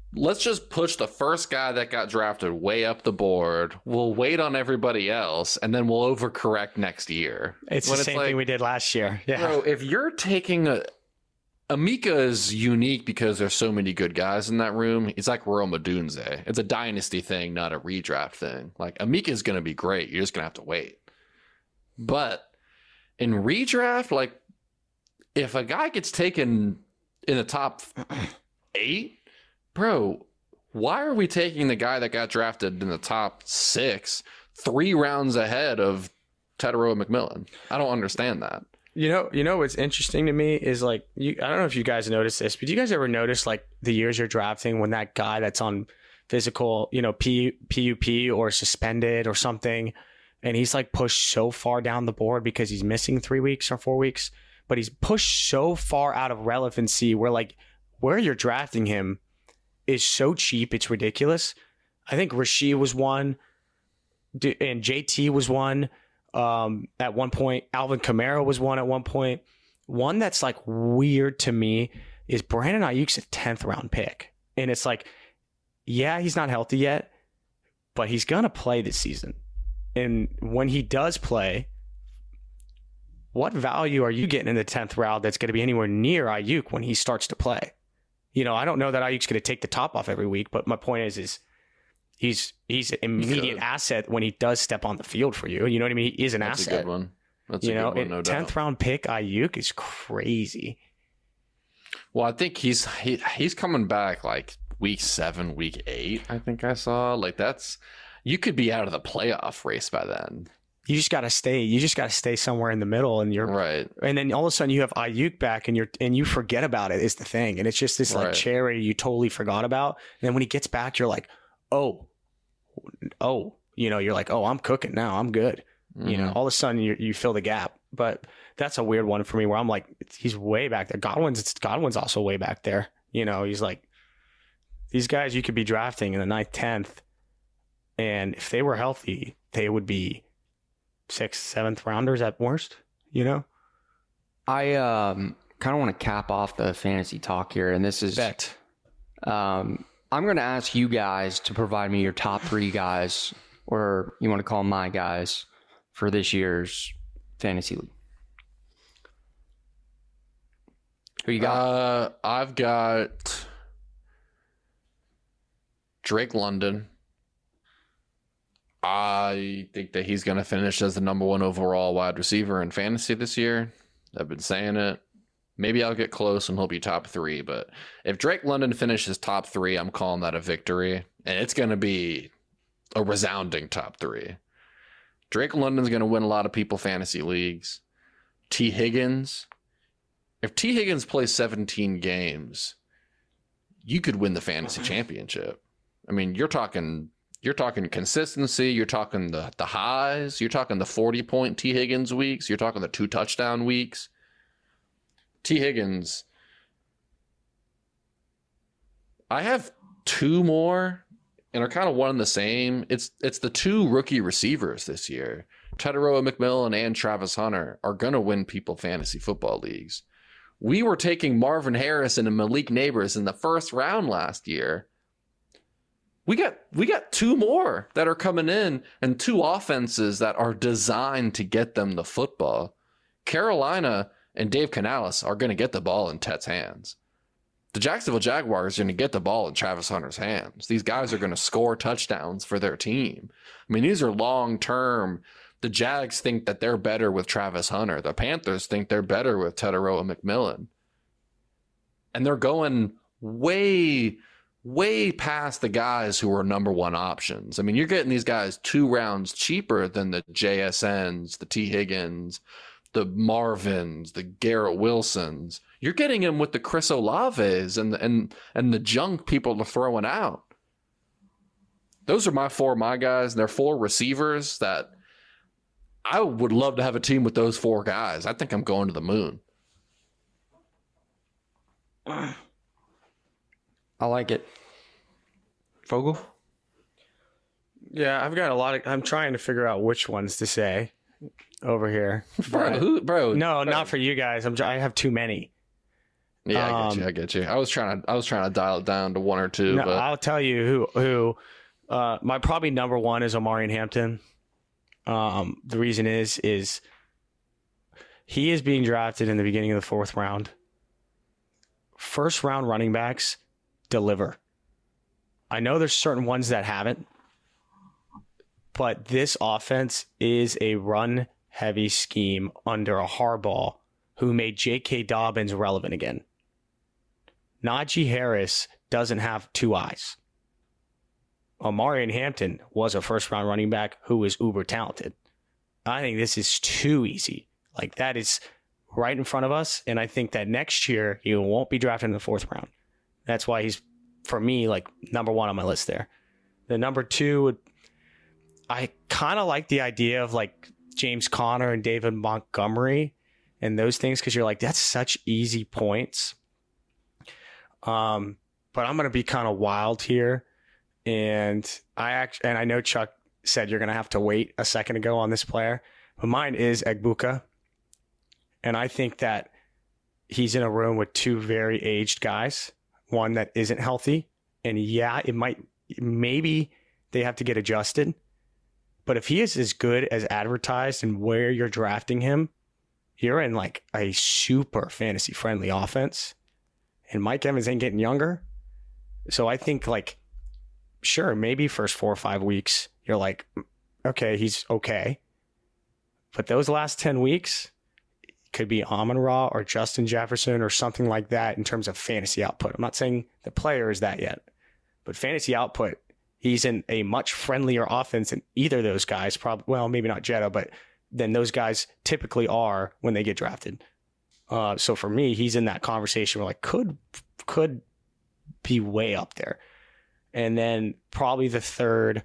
let's just push the first guy that got drafted way up the board. We'll wait on everybody else, and then we'll overcorrect next year. It's When the same like, thing we did last year. Yeah. Bro, if you're taking a Amika is unique because there's so many good guys in that room. It's like Rome Odunze. It's a dynasty thing, not a redraft thing. Like Amika is going to be great. You're just going to have to wait. But in redraft, like if a guy gets taken in the top eight, bro, why are we taking the guy that got drafted in the top six three rounds ahead of Tataroa McMillan? I don't understand that. You know, you know what's interesting to me is like you. I don't know if you guys noticed this, but do you guys ever notice like the years you're drafting when that guy that's on physical, you know, P, PUP or suspended or something, and he's like pushed so far down the board because he's missing three weeks or four weeks, but he's pushed so far out of relevancy where like where you're drafting him is so cheap, it's ridiculous. I think Rasheed was one, and J T was one. Um, at one point, Alvin Kamara was one at one point. One that's like weird to me is Brandon Ayuk's a tenth round pick. And it's like, yeah, he's not healthy yet, but he's going to play this season. And when he does play, what value are you getting in the tenth round that's going to be anywhere near Ayuk when he starts to play? You know, I don't know that Ayuk's going to take the top off every week, but my point is, is He's he's an immediate Good. asset when he does step on the field for you. You know what I mean? He is an That's asset. a good one. That's you a know, good one, no tenth doubt. round pick Ayuk is crazy. Well, I think he's he, he's coming back like week seven, week eight. I think I saw like that's you could be out of the playoff race by then. You just got to stay. You just got to stay somewhere in the middle, and you're Right. And then all of a sudden you have Ayuk back, and you're and you forget about it. Is the thing, and it's just this like Right. cherry you totally forgot about. And then when he gets back, you're like, oh. Oh, you know, you're like, oh, I'm cooking now. I'm good. You know, Mhm. all of a sudden you you fill the gap. But that's a weird one for me where I'm like, he's way back there. Godwin's Godwin's also way back there. You know, he's like, these guys you could be drafting in the ninth, tenth, and if they were healthy, they would be sixth, seventh rounders at worst. You know, I um, kind of want to cap off the fantasy talk here, and this is bet. Um, I'm going to ask you guys to provide me your top three guys, or you want to call them my guys, for this year's fantasy league. Who you got? Uh, I've got Drake London. I think that he's going to finish as the number one overall wide receiver in fantasy this year. I've been saying it. Maybe I'll get close and he'll be top three. But if Drake London finishes top three, I'm calling that a victory. And it's going to be a resounding top three. Drake London's going to win a lot of people fantasy leagues. T. Higgins. If T. Higgins plays seventeen games, you could win the fantasy championship. I mean, you're talking you're talking consistency. You're talking the, the highs. You're talking the forty-point T. Higgins weeks. You're talking the two touchdown weeks. T. Higgins. I have two more, and are kind of one and the same. It's it's the two rookie receivers this year. Tataroa McMillan and Travis Hunter are going to win people fantasy football leagues. We were taking Marvin Harrison and Malik Neighbors in the first round last year. We got we got two more that are coming in, and two offenses that are designed to get them the football. Carolina and Dave Canales are going to get the ball in Tet's hands. The Jacksonville Jaguars are going to get the ball in Travis Hunter's hands. These guys are going to score touchdowns for their team. I mean, these are long-term. The Jags think that they're better with Travis Hunter. The Panthers think they're better with Tataroa McMillan. And they're going way, way past the guys who are number one options. I mean, you're getting these guys two rounds cheaper than the J S Ns, the T. Higgins, the Marvins, the Garrett Wilsons. You're getting them with the Chris Olaves and the, and and the junk people are throwing out. Those are my four my guys. They're four receivers that I would love to have a team with those four guys. I think I'm going to the moon. I like it. Fogel? Yeah, I've got a lot of. I'm trying to figure out which ones to say over here. Bro, But- who, bro? no, bro. not for you guys. I'm. I have too many. Yeah, I get Um, you. I get you. I was trying to I was trying to dial it down to one or two, No, but I'll tell you who who uh, my probably number one is Omarion Hampton. Um, the reason is is he is being drafted in the beginning of the fourth round. First round running backs deliver. I know there's certain ones that haven't, but this offense is a run heavy scheme under a Harbaugh who made J K. Dobbins relevant again. Najee Harris doesn't have two eyes. Omarion Hampton was a first round running back who was uber talented. I think this is too easy. Like, that is right in front of us. And I think that next year he won't be drafted in the fourth round. That's why he's, for me, like number one on my list there. The number two would, I kind of like the idea of like James Conner and David Montgomery and those things, because you're like, that's such easy points. Um, but I'm going to be kind of wild here. And I actually, and I know Chuck said you're going to have to wait a second to go on this player, but mine is Egbuka. And I think that he's in a room with two very aged guys, one that isn't healthy. And yeah, it might, maybe they have to get adjusted. But if he is as good as advertised and where you're drafting him, you're in like a super fantasy friendly offense. And Mike Evans ain't getting younger. So I think, like, sure, maybe first four or five weeks, you're like, okay, he's okay. But those last ten weeks, it could be Amon-Ra or Justin Jefferson or something like that in terms of fantasy output. I'm not saying the player is that yet. But fantasy output, he's in a much friendlier offense than either of those guys. Probably, well, maybe not Jetta, but than those guys typically are when they get drafted. Uh, so for me, he's in that conversation where like could could be way up there. And then probably the third,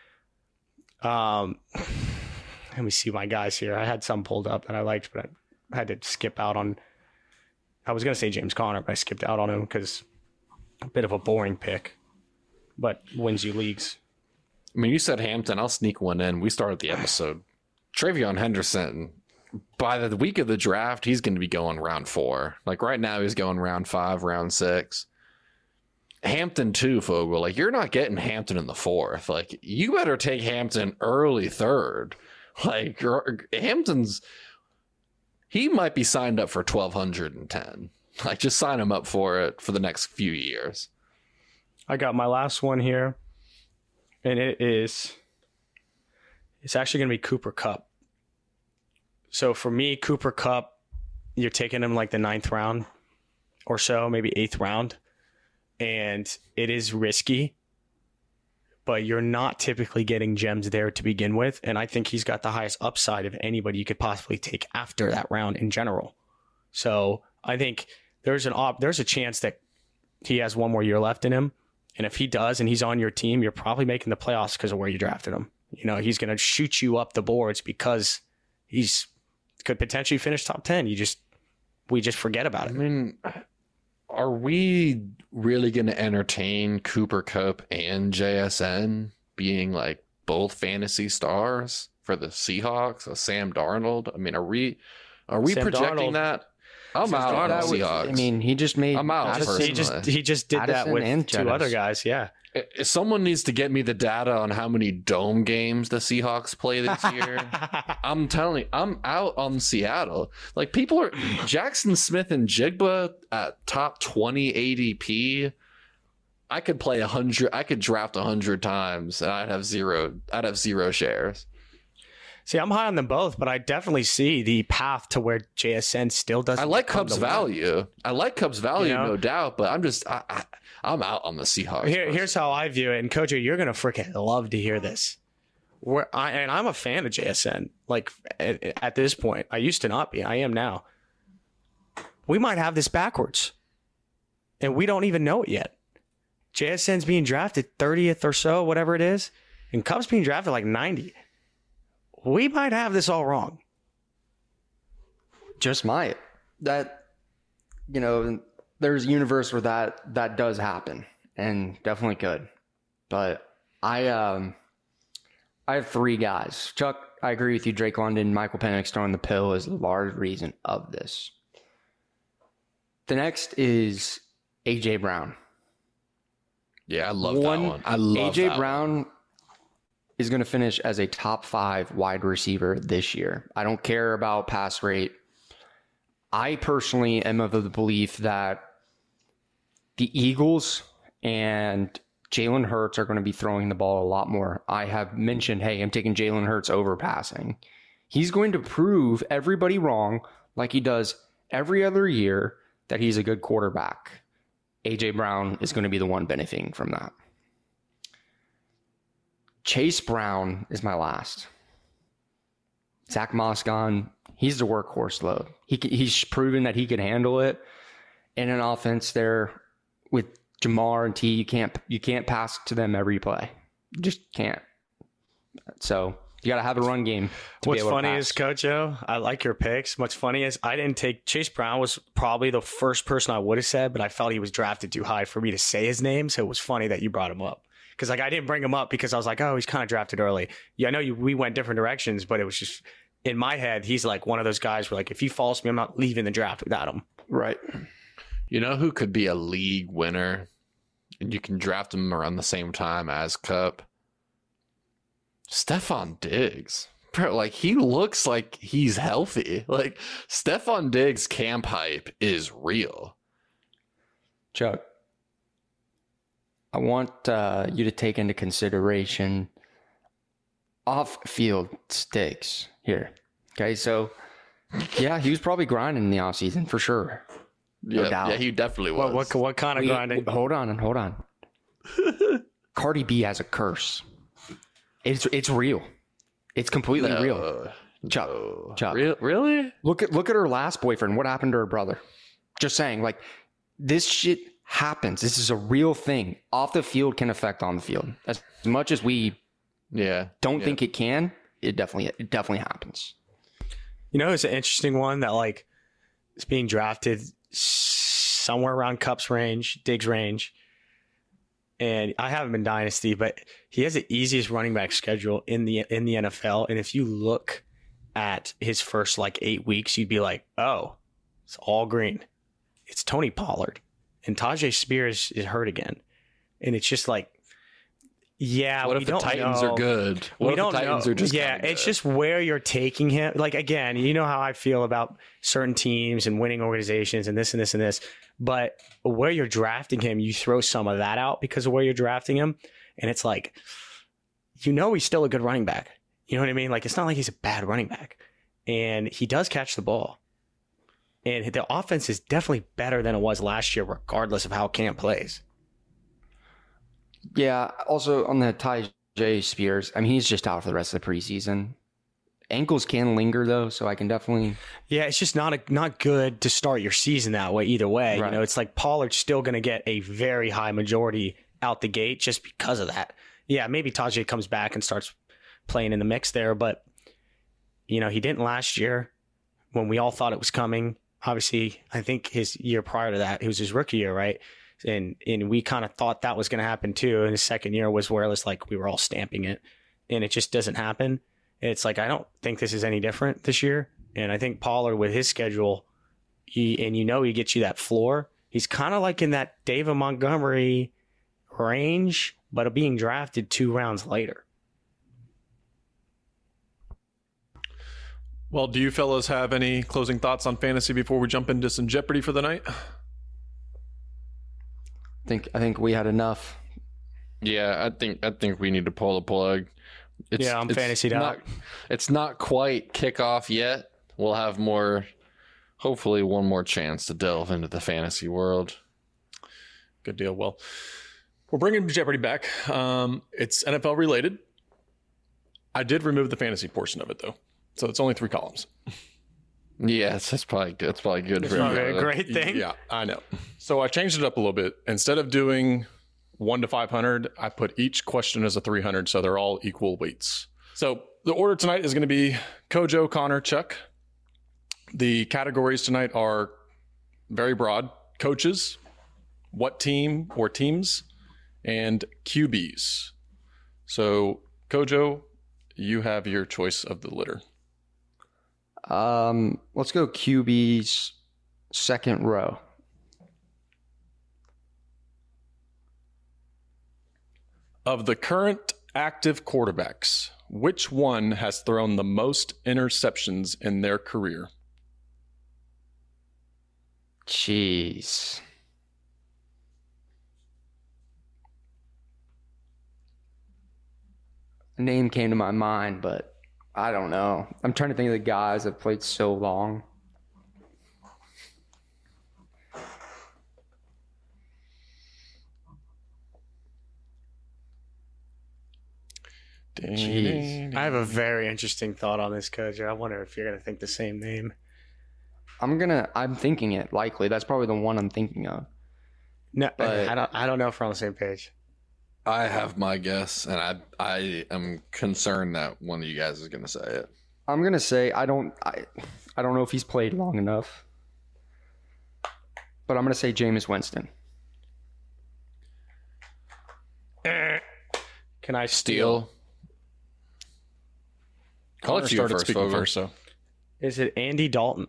um, let me see my guys here. I had some pulled up that I liked, but I had to skip out on. I was going to say James Conner, but I skipped out on him because a bit of a boring pick, but wins you leagues. I mean, you said Hampton. I'll sneak one in. We started the episode. Travion Henderson. By the week of the draft, he's going to be going round four. Like right now, he's going round five, round six. Hampton too, Fogel. Like, you're not getting Hampton in the fourth. Like, you better take Hampton early third. Like, Hampton's, he might be signed up for twelve ten. Like, just sign him up for it for the next few years. I got my last one here, and it is, it's actually going to be Cooper Kupp. So for me, Cooper Kupp, you're taking him like the ninth round or so, maybe eighth round. And it is risky, but you're not typically getting gems there to begin with. And I think he's got the highest upside of anybody you could possibly take after that round in general. So I think there's an op- there's a chance that he has one more year left in him. And if he does and he's on your team, you're probably making the playoffs because of where you drafted him. You know, he's going to shoot you up the boards because he's could potentially finish top ten. You just, we just forget about it. I mean, are we really going to entertain Cooper Kupp and J S N being like both fantasy stars for the Seahawks? A Sam Darnold? I mean, are we are we Sam projecting Darnold. that? I'm Sam out on the Darnold was- Seahawks. I mean, he just made. I'm out Addison- He just, he just did that Addison with and two Jettis. other guys. Yeah. If someone needs to get me the data on how many dome games the Seahawks play this year, I'm telling you, I'm out on Seattle. Like, people are Jackson Smith and Jigba at top twenty A D P. I could play a hundred. I could draft a hundred times, and I'd have zero. I'd have zero shares. See, I'm high on them both, but I definitely see the path to where J S N still doesn't. I like become Cubs the winner. value. I like Cubs value, You know? no doubt. But I'm just, I, I, I'm out on the Seahawks. Here, here's how I view it, and Kojo, you're gonna freaking love to hear this. Where I and I'm a fan of J S N. Like at, at this point, I used to not be. I am now. We might have this backwards, and we don't even know it yet. J S N's being drafted thirtieth or so, whatever it is, and Cubs being drafted like ninety. We might have this all wrong. Just might. That, you know, there's a universe where that that does happen, and definitely could. But I um I have three guys. Chuck, I agree with you. Drake London, Michael Penix throwing the pill is a large reason of this. The next is A J Brown. Yeah, I love One- that one. I love A J that Brown one. is going to finish as a top five wide receiver this year. I don't care about pass rate. I personally am of the belief that the Eagles and Jalen Hurts are going to be throwing the ball a lot more. I have mentioned, hey, I'm taking Jalen Hurts over passing. He's going to prove everybody wrong like he does every other year that he's a good quarterback. A J Brown is going to be the one benefiting from that. Chase Brown is my last. Zach Moss gone. He's the workhorse load. He can, he's proven that he can handle it in an offense there with Jamar and T. You can't you can't pass to them every play. You just can't. So you got to have a run game. To What's be able funny to is, pass. Coach O, I like your picks. What's funny is I didn't take Chase Brown was probably the first person I would have said, but I felt he was drafted too high for me to say his name. So it was funny that you brought him up. Because like I didn't bring him up because I was like, oh, he's kind of drafted early. Yeah, I know you, we went different directions, but it was just in my head, he's like one of those guys where like if he falls to me, I'm not leaving the draft without him. Right. You know who could be a league winner? And you can draft him around the same time as Cup? Stephon Diggs. Bro, like he looks like he's healthy. Like Stephon Diggs camp hype is real. Chuck, I want uh, you to take into consideration off-field stakes here. Okay, so yeah, he was probably grinding in the offseason for sure. No yeah, doubt. yeah, he definitely was. What, what, what kind of We- grinding? Hold on and hold on. Cardi B has a curse. It's it's real. It's completely No, real. Chuck, no. Chuck. Real, really? Look at look at her last boyfriend. What happened to her brother? Just saying, like this shit happens. This is a real thing. Off the field can affect on the field. As much as we Yeah. don't yeah. think it can, it definitely it definitely happens. You know, it's an interesting one that like is being drafted somewhere around Cup's range, Diggs range. And I have him in Dynasty, but he has the easiest running back schedule in the in the N F L. And if you look at his first like eight weeks, you'd be like, oh, it's all green. It's Tony Pollard. And Tajay Spears is hurt again. And it's just like, yeah, What we if the don't Titans know. are good? What We if don't the Titans know. are just yeah, kinda it's good? just where you're taking him. Like again, you know how I feel about certain teams and winning organizations and this and this and this. But where you're drafting him, you throw some of that out because of where you're drafting him, and it's like, you know, he's still a good running back. You know what I mean? Like it's not like he's a bad running back, and he does catch the ball. And the offense is definitely better than it was last year, regardless of how Cam plays. Yeah. Also on the Tajay Spears, I mean he's just out for the rest of the preseason. Ankles can linger though, so I can definitely. Yeah, it's just not a, not good to start your season that way either way. Right. You know, it's like Pollard's still going to get a very high majority out the gate just because of that. Yeah, maybe Tajay comes back and starts playing in the mix there, but you know, he didn't last year when we all thought it was coming. Obviously, I think his year prior to that, it was his rookie year, right? And and we kind of thought that was going to happen too. And his second year was where it was like we were all stamping it, and it just doesn't happen. It's like I don't think this is any different this year. And I think Pollard with his schedule, he, and you know he gets you that floor. He's kind of like in that David Montgomery range, but being drafted two rounds later. Well, do you fellas have any closing thoughts on fantasy before we jump into some Jeopardy for the night? I think I think we had enough. Yeah, I think I think we need to pull the plug. It's, Yeah, I'm it's fantasied not, out. It's not quite kickoff yet. We'll have more, hopefully, one more chance to delve into the fantasy world. Good deal. Well, we're bringing Jeopardy back. Um, it's N F L related. I did remove the fantasy portion of it, though. So it's only three columns. Yes, that's probably good. That's probably good for Probably everybody. a great thing. Yeah, I know. So I changed it up a little bit. Instead of doing one to five hundred, I put each question as a three hundred, so they're all equal weights. So the order tonight is going to be Kojo, Connor, Chuck. The categories tonight are very broad. Coaches, what team or teams, and Q Bs. So Kojo, you have your choice of the litter. Um, let's go Q B's second row. Of the current active quarterbacks, which one has thrown the most interceptions in their career? Jeez. A name came to my mind, but I don't know. I'm trying to think of the guys that played so long. Jeez. I have a very interesting thought on this, Coach. I wonder if you're going to think the same name. I'm gonna. I'm thinking it likely. That's probably the one I'm thinking of. No, But- I don't. I don't know if we're on the same page. I have my guess, and I I am concerned that one of you guys is going to say it. I'm gonna say I don't. I. I don't know if he's played long enough. But I'm gonna say Jameis Winston. Can I steal? Steal. Connor I'll let you started first, speaking Vogel. first, so Is it Andy Dalton?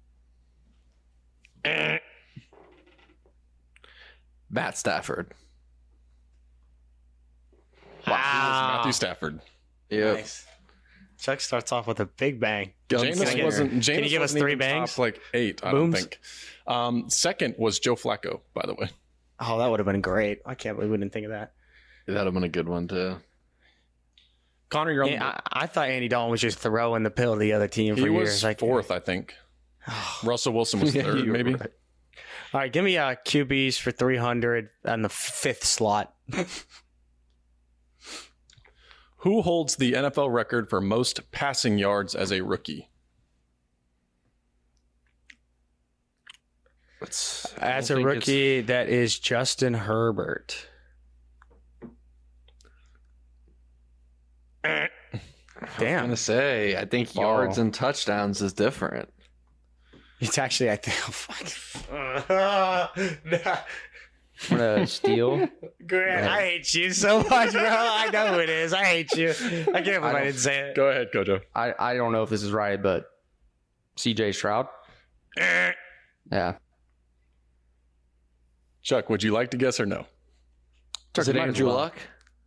Matt Stafford. Wow. Matthew Stafford. Yep. Nice. Chuck starts off with a big bang. Jameis Gunslinger. wasn't. Jameis Can you give us wasn't three even bangs? Top like eight, I Booms? don't think. Um, second was Joe Flacco, by the way. Oh, that would have been great. I can't believe we didn't think of that. That'd have been a good one, too. Connor, you're on. Yeah, I, I thought Andy Dalton was just throwing the pill to the other team the, for he years. was Like, fourth, I think. Russell Wilson was Yeah, third, you're maybe. right. All right, give me uh, Q Bs for three hundred on the fifth slot. Who holds the N F L record for most passing yards as a rookie? It's, I As don't a think it's- rookie, that is Justin Herbert. I'm Damn. gonna say, I think yards and touchdowns is different. It's actually, I think, oh, fuck. I'm gonna steal. Grant, I hate you so much, bro. I know who it is. I hate you. I can't believe I, don't- didn't say it. Go ahead, Kojo. I. I don't know if this is right, but C J Stroud. Yeah. Chuck, would you like to guess or no? Is it might as Andrew well. Luck?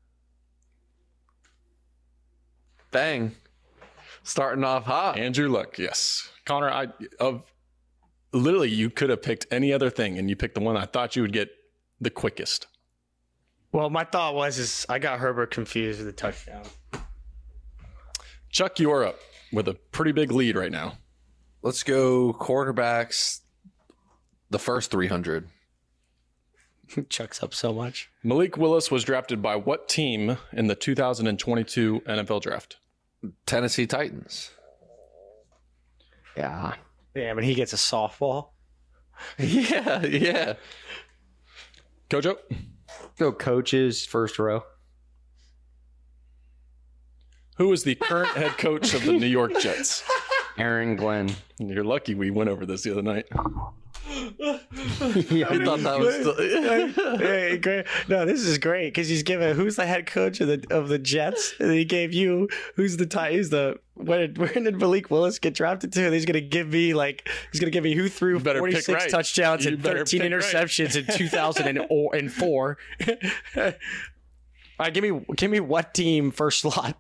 Bang. Starting off hot. Andrew Luck, yes. Connor, I of literally you could have picked any other thing, and you picked the one I thought you would get the quickest. Well, my thought was is I got Herbert confused with the touchdown. Chuck, you are up with a pretty big lead right now. Let's go quarterbacks. The first three hundred. Chuck's up so much. Malik Willis was drafted by what team in the two thousand twenty-two N F L draft? Tennessee Titans. Yeah. Yeah, but he gets a softball. Yeah, yeah. Kojo? Go coaches first row. Who is the current head coach of the New York Jets? Aaron Glenn. You're lucky we went over this the other night. I thought that was still... Hey, great. No, this is great because he's given who's the head coach of the of the Jets, and he gave you who's the tie who's the where did, where did Malik Willis get drafted to? And he's gonna give me like he's gonna give me who threw better pick forty-six right. touchdowns You and better thirteen pick right. interceptions in two thousand four. All right, give me give me what team first slot?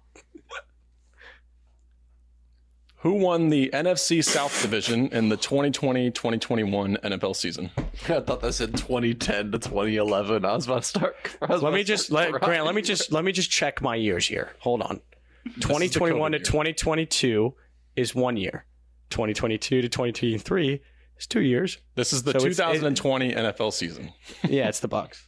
Who won the N F C South Division in the twenty twenty twenty twenty-one N F L season? I thought that said twenty ten to twenty eleven. I was about to start. I was Let about me to just start let Grant. Let me just let me just check my years here. Hold on. twenty the twenty-one to COVID year. twenty twenty-two is one year. twenty twenty-two to twenty twenty-three is two years. This is the So it's- twenty twenty N F L season. Yeah, it's the Bucks.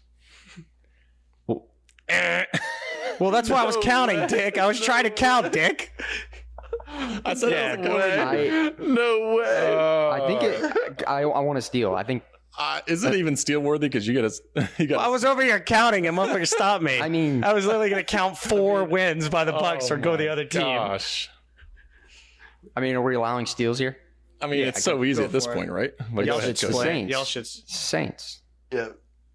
Well, that's why I was counting, Dick. I was trying to count, Dick. I said Yeah, it was a go good I, No way. I think it. I. I want to steal. I think. Uh, is it even steal worthy? Because you got to. You got. I was over here counting, and motherfucker stopped me. I mean- I was literally going to count four wins by the Bucks or go the other team. Gosh. I mean, are we allowing steals here? I mean, Yeah, it's so go- easy go at this for it. point, right? Like, Y'all go ahead, should the Coach. split. Saints. Y'all should. Saints. Yeah.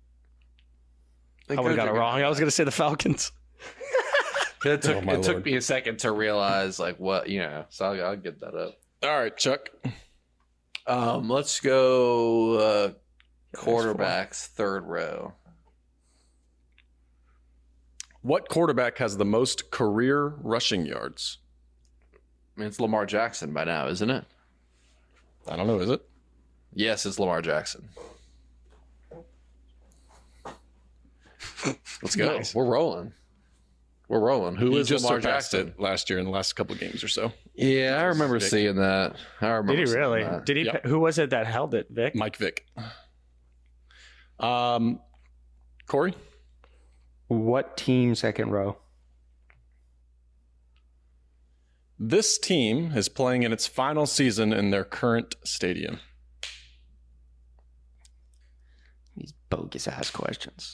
I would have got it wrong. I was going to say the Falcons. It took Oh, my it took Lord. me a second to realize like what you know. So I'll, I'll get that up. All right, Chuck. Um, let's go uh, quarterbacks third row. What quarterback has the most career rushing yards? I mean, it's Lamar Jackson by now, isn't it? I don't know, is it? Yes, it's Lamar Jackson. Let's go. Nice. We're rolling. We're rolling. Who He is just Lamar surpassed Jackson? it last year in the last couple of games or so. Yeah, I remember Vic. seeing that. I remember. Did he seeing really? that. Did he? Yep. Who was it that held it, Vic? Mike Vick. Um, Corey? What team second row? This team is playing in its final season in their current stadium. These bogus ass questions.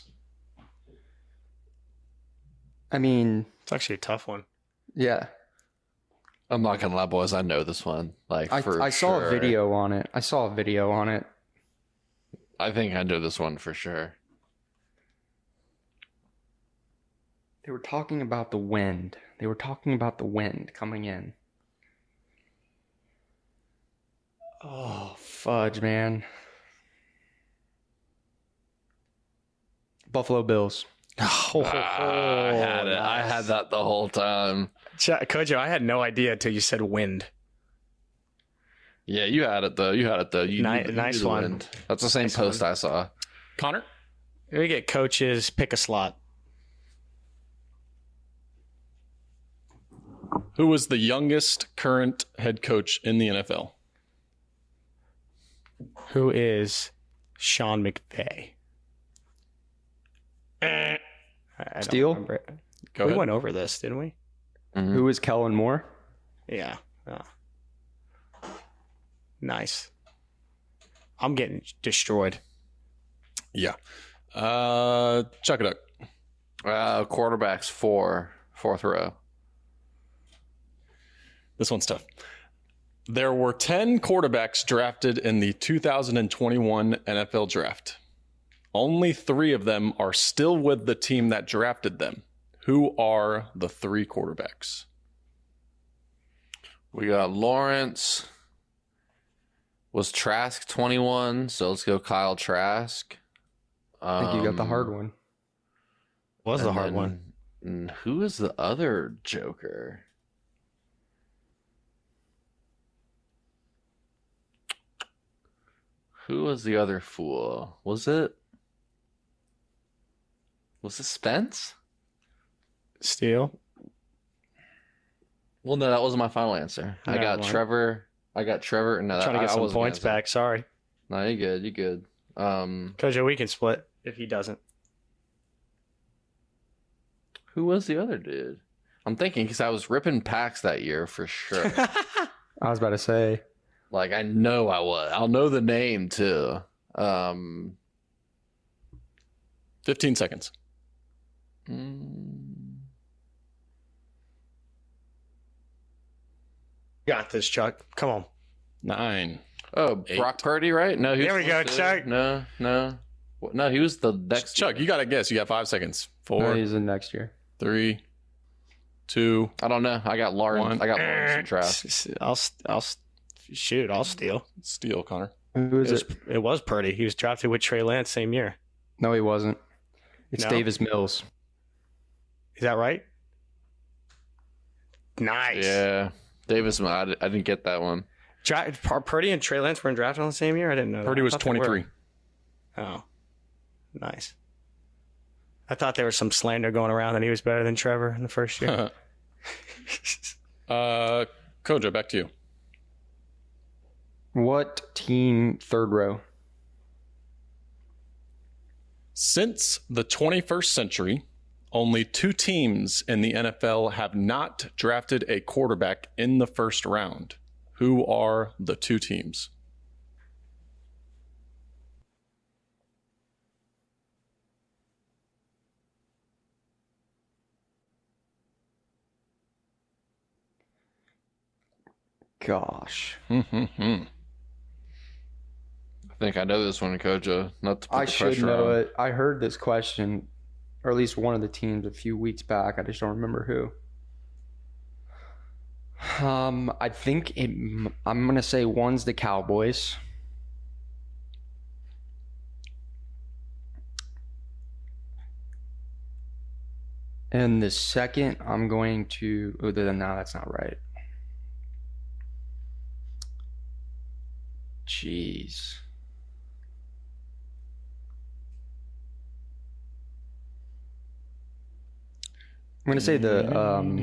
I mean, It's actually a tough one. yeah. I'm not gonna lie, boys. I know this one. Like I, for I saw sure. a video on it. I saw a video on it. I think I know this one for sure. They were talking about the wind. They were talking about the wind coming in. Oh, fudge, man. Buffalo Bills. Oh, Ah, I had it. I had that the whole time. Ch- Kojo, I had no idea until you said wind. Yeah, you had it though. You had it though. You Ni- knew- you nice knew the one. wind. That's the same Nice post one. I saw. Connor? We get coaches, pick a slot. Who was the youngest current head coach in the N F L? Who is Sean McVay? I don't Steele? remember it. Go we ahead. went over this, didn't we? Mhm. Who is Kellen Moore? Yeah. yeah. Nice. I'm getting destroyed. Yeah. Uh, Chuck it up. Uh, quarterbacks four, fourth row. This one's tough. There were ten quarterbacks drafted in the two thousand twenty-one N F L draft. Only three of them are still with the team that drafted them. Who are the three quarterbacks? We got Lawrence. Was Trask twenty-one? So let's go Kyle Trask. I think you got the Um, hard one. Was the and hard then- one. and who is the other Joker? Who was the other fool? Was it? Was it Spence? Steele? Well, no, that wasn't my final answer. I Never got mind. Trevor. I got Trevor. No, Trying to I- get I some wasn't points gonna answer. back. Sorry. No, you're good. You're good. Um, Kojo, we can split if he doesn't. who was the other dude? I'm thinking because I was ripping packs that year for sure. I was about to say. Like I know I was. I'll know the name too. Um, fifteen seconds. mm, Got this, Chuck. Come on. Nine. oh, Eight. Brock Purdy, right? No, he There was we go, listed. Chuck. No, no, What- no. He was the next. Chuck, year. you got to guess. You got five seconds. No, Four, he's in next year. three, two. I don't know. I got Lawrence. One. I got Lawrence and Trask. S- I'll, I'll shoot. I'll steal. Steal, Connor. Who It is was, it? it was Purdy. He was drafted with Trey Lance same year. No, he wasn't. It's No? Davis Mills. Is that right? Nice. Yeah, Davis. I, di- I didn't get that one. Dra- Pur- Purdy and Trey Lance were drafted on the same year? I didn't know that. Purdy I was thought they were. twenty-three. Oh. Nice. I thought there was some slander going around that he was better than Trevor in the first year. uh, Kojo, back to you. What team third row? Since the twenty-first century, only two teams in the N F L have not drafted a quarterback in the first round. Who are the two teams? Gosh. Hmm. I think I know this one, Kojo. Not to put I the should pressure know on. it. I heard this question, or at least one of the teams a few weeks back. I just don't remember who. Um, I think it. I'm gonna say one's the Cowboys. And the second, I'm going to. Oh, no, that's not right. Jeez. I'm gonna say the. Um,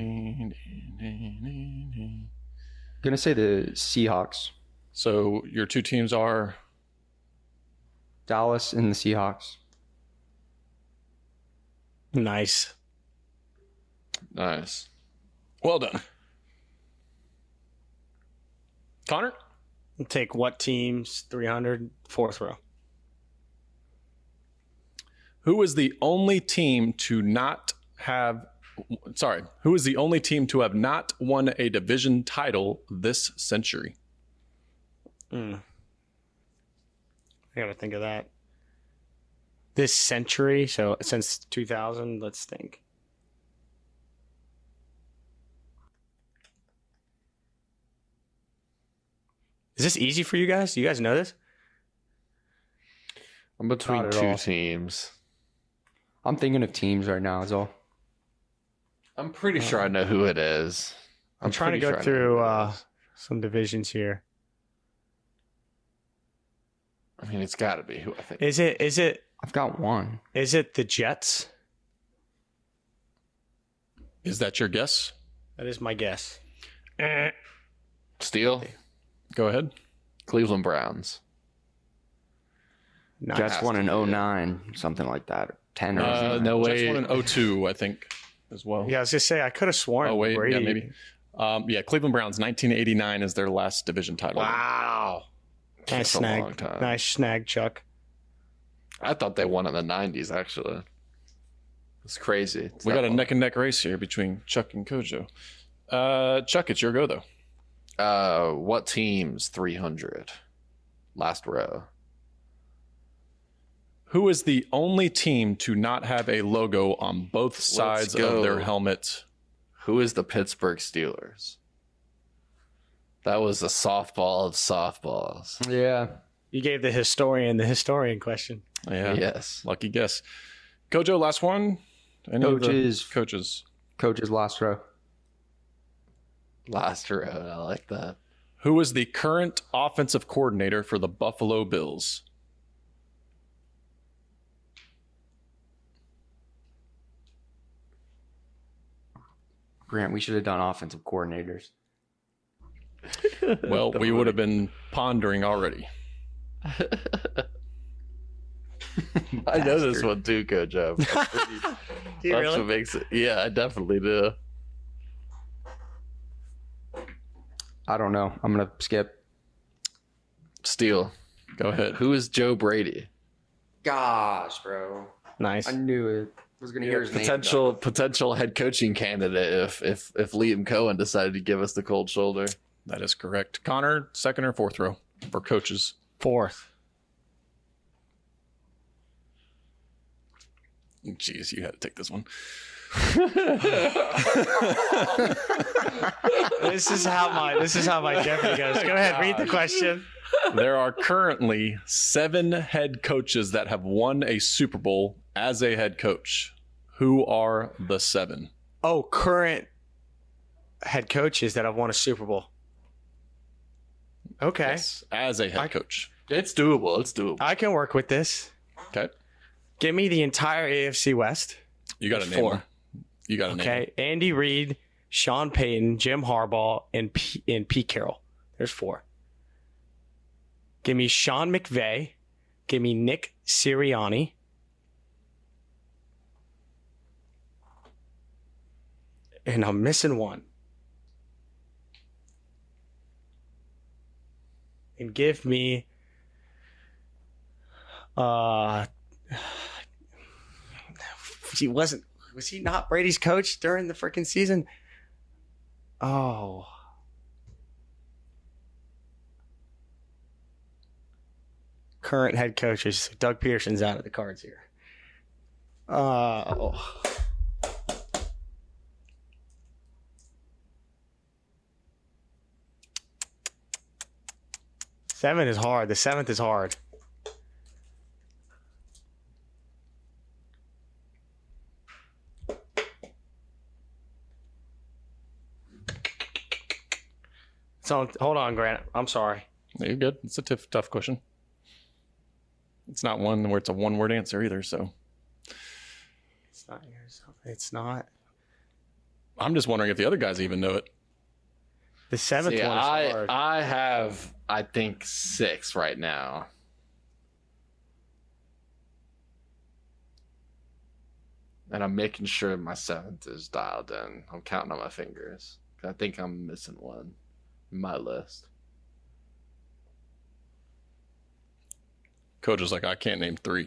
gonna say the Seahawks. So your two teams are Dallas and the Seahawks. Nice. Nice. well done. Connor? We'll take what teams? three hundred, fourth row. Who is the only team to not have sorry, who is the only team to have not won a division title this century? Mm. I gotta think of that. This century, so since two thousand, let's think. Is this easy for you guys? Do you guys know this? I'm between Not at two all. teams. I'm thinking of teams right now, is all. I'm pretty sure I know who it is. I'm, trying to pretty go sure I know through who it uh, is. some divisions here. I mean, it's got to be who I think. Is it? Is it? I've got one. Is it the Jets? Is that your guess? That is my guess. Steele, Go ahead. Cleveland Browns. Nice. Jets has won to in be it. oh nine, something like that. ten or Uh, something. no Jets way. won in oh two, I think, as well. Yeah, I was gonna say I could have sworn. Oh, wait, Brady. yeah, maybe. Um, yeah, Cleveland Browns, nineteen eighty-nine is their last division title. Wow. Nice That's a long snag. time. Nice snag, Chuck. I thought they won in the nineties, actually. It's crazy. It's We that got a long. neck and neck race here between Chuck and Kojo. Uh, Chuck, it's your go, though. Uh, what teams? three hundred. Last row. Who is the only team to not have a logo on both sides go. of their helmet? Who is the Pittsburgh Steelers? That was a softball of softballs. Yeah. You gave the historian the historian question. Yeah, Yes. lucky guess. Kojo, last one. Any of the Coaches. coaches. Coaches last row. Last row. I like that. Who is the current offensive coordinator for the Buffalo Bills? Grant, we should have done offensive coordinators. Well, we would have been pondering already. I know this Bastard. one too, Coach. I'm pretty- Do you That's really? what makes it. Yeah, I definitely do. I don't know. I'm going to skip. Steele. Go ahead. Who is Joe Brady? Gosh, bro. Nice. I knew it. I was going to hear his Potential name. potential head coaching candidate if if if Liam Cohen decided to give us the cold shoulder. That is correct. Connor, second or fourth row for coaches. Fourth. Jeez, you had to take this one. This is how my this is how my Jeopardy goes. Go ahead, read the question. There are currently seven head coaches that have won a Super Bowl as a head coach. Who are the seven? Oh, current head coaches that have won a Super Bowl. Okay. Yes, as a head I- coach. It's doable. It's doable. I can work with this. Okay. Give me the entire A F C West. You got to There's name four. them. You got to name them. Okay. Andy Reid, Sean Payton, Jim Harbaugh, and P- and Pete Carroll. There's four. Give me Sean McVay. Give me Nick Sirianni. And I'm missing one. And give me uh he wasn't was he not Brady's coach during the freaking season? Oh. Current head coaches. Doug Peterson's out of the cards here. Uh, oh. Seven is hard. The seventh is hard. So hold on, Grant. I'm sorry. You're good. It's a tough, tough question. It's not one where it's a one word answer either. So It's not yours. It's not. I'm just wondering if the other guys even know it. The seventh See, one is I hard. I have I think six right now. And I'm making sure my seventh is dialed in. I'm counting on my fingers. I think I'm missing one in my list. Coach is like, I can't name three.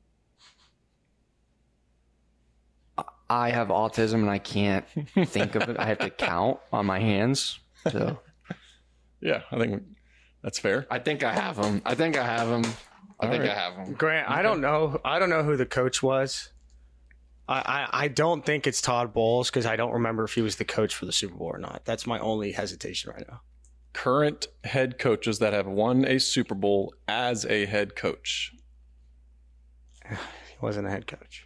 I have autism and I can't think of it. I have to count on my hands. So Yeah, I think that's fair. I think I have them. I think I have them. I All think right. I have them. Grant, I don't know. I don't know who the coach was. I, I, I don't think it's Todd Bowles because I don't remember if he was the coach for the Super Bowl or not. That's my only hesitation right now. Current head coaches that have won a Super Bowl as a head coach. He wasn't a head coach.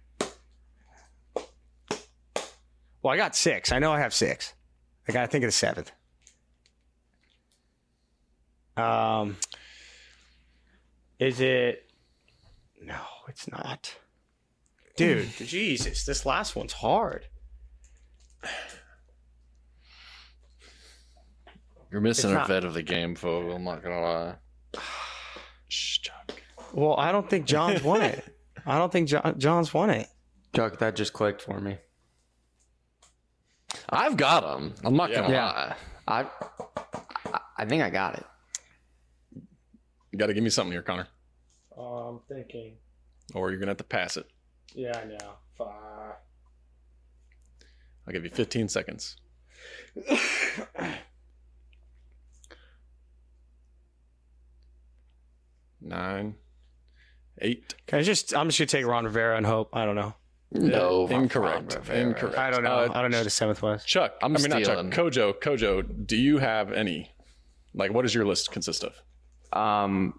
Well, I got six. I know I have six. I got to think of the seventh. Um, is it? No, it's not. Dude, Jesus, this last one's hard. You're missing It's a not- bit of the game, Fogel. I'm not gonna lie. Shh, Chuck. Well, I don't think John's won it. I don't think John, John's won it. Chuck, that just clicked for me. I've got them. I'm not gonna Yeah. lie. I I- I think I got it. You got to give me something here, Connor, Oh, I'm thinking. or you're going to have to pass it. Yeah, I know. Five. I'll give you fifteen seconds. Nine, eight. Can I just? I'm just gonna take Ron Rivera and hope. I don't know. No, incorrect. Ron Rivera. Incorrect. I don't know. Uh, I don't know who the seventh was. Chuck, I'm I mean, not Chuck. stealing. Kojo, Kojo, do you have any? Like, what does your list consist of? Um,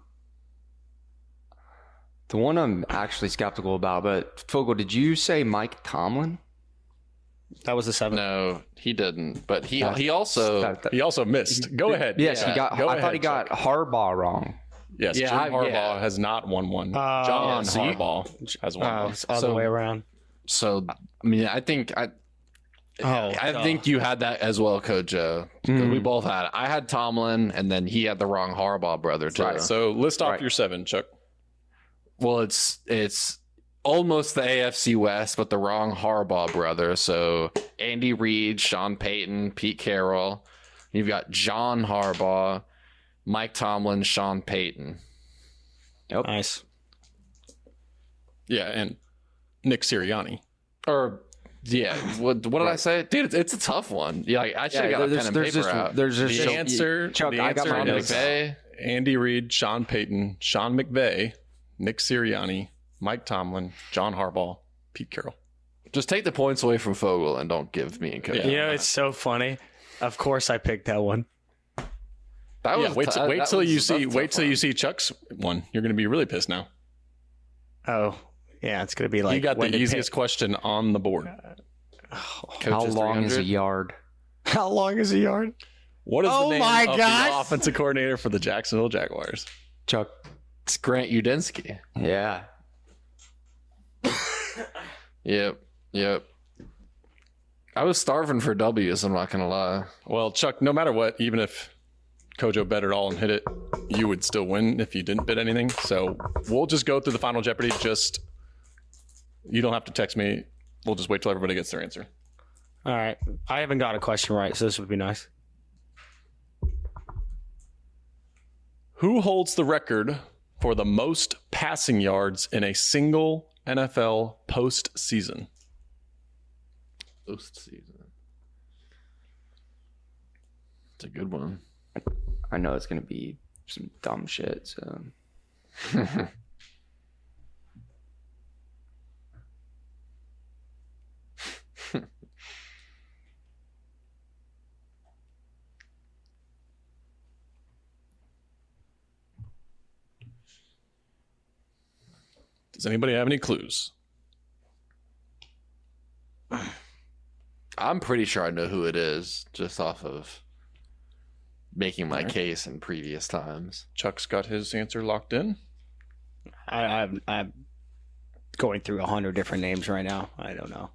the one I'm actually skeptical about, but Fogel, did you say Mike Tomlin? That was the seventh. No, he didn't. But he That- he also That- that- He also missed. Go ahead. yes, yeah, he got. go I thought ahead, he got Chuck. Harbaugh wrong. Yes, Yeah, Jim I- Harbaugh yeah. has not won one. Uh, John yeah, see? Harbaugh has won Oh, one. it's all So- the way around. so I mean I think I Oh, I duh. think you had that as well, Kojo. Mm. We both had it. I had Tomlin, and then he had the wrong Harbaugh brother too. Right. So list off Right. your seven, Chuck. Well, it's it's almost the A F C West, but the wrong Harbaugh brother. So Andy Reid, Sean Payton, Pete Carroll. You've got John Harbaugh, Mike Tomlin, Sean Payton. Nice. Yeah, and Nick Sirianni. Or yeah, what what did I say, dude? It's, it's a tough one. Yeah, like, I should have got a pen and there's paper just, out. There's just The answer, Chuck, the I got answer my Sean is notes. McVay. Andy Reid, Sean Payton, Sean McVay, Nick Sirianni, Mike Tomlin, John Harbaugh, Pete Carroll. Just take the points away from Fogel and don't give me and Kojo. You know, it's so funny. Of course, I picked that one. That Yeah, was wait, t- till wait that till was- you that's see a wait tough till you one. see Chuck's one. You're going to be really pissed now. Oh, yeah. It's gonna be like you got when the to easiest pick. question on the board. How Coach's long is a three hundred? yard? How long is a yard? What is Oh the name my of gosh. the offensive coordinator for the Jacksonville Jaguars? Chuck. It's Grant Udinsky. Yeah. Yep, yep. I was starving for W's. I'm not gonna lie. Well, Chuck, no matter what, even if Kojo bet it all and hit it, you would still win if you didn't bet anything. So we'll just go through the final Jeopardy. Just you don't have to text me. We'll just wait till everybody gets their answer. All right. I haven't got a question right, so this would be nice. Who holds the record for the most passing yards in a single N F L postseason? Postseason. It's a good one. I know it's gonna be some dumb shit. So Does anybody have any clues? I'm pretty sure I know who it is, just off of making my case in previous times. Chuck's got his answer locked in. I, I'm, I'm going through a hundred different names right now. I don't know.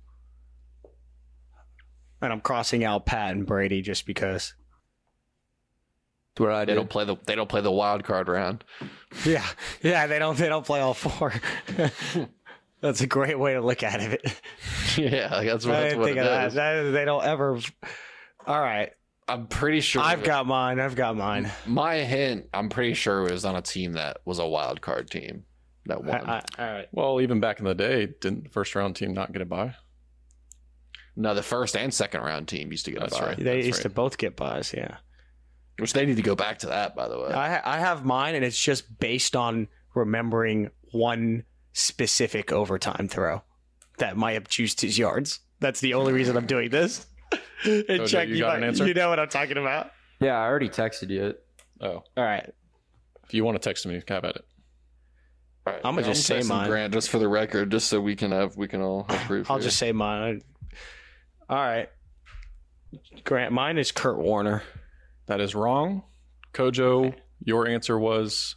And I'm crossing out Pat and Brady just because. That's what I They did. don't play the they don't play the wild card round. Yeah, yeah, they don't they don't play all four. That's a great way to look at it. Yeah, like that's what, I that's didn't what think it of that. is. That- They don't ever. All right, I'm pretty sure I've got mine. I've got mine. my hint. I'm pretty sure it was on a team that was a wild card team that I, won. I, all right. Well, even back in the day, didn't the first round team not get a bye? No, the first and second round team used to get That's a bye, right. They That's used right. to both get buys. Yeah. which they need to go back to that. By the way, I I have mine, and it's just based on remembering one specific overtime throw that might have juiced his yards. That's the only reason I'm doing this. And Jojo, Chuck, you you, got an might- answer? you know what I'm talking about. Yeah, I already texted you it. Oh, All right, if you want to text me, have at it. All right, I'm gonna just say texting mine. Grant just for the record, just so we can have we can all have proof. I'll here. just say mine. All right, Grant. Mine is Kurt Warner. That is wrong. Kojo, your answer was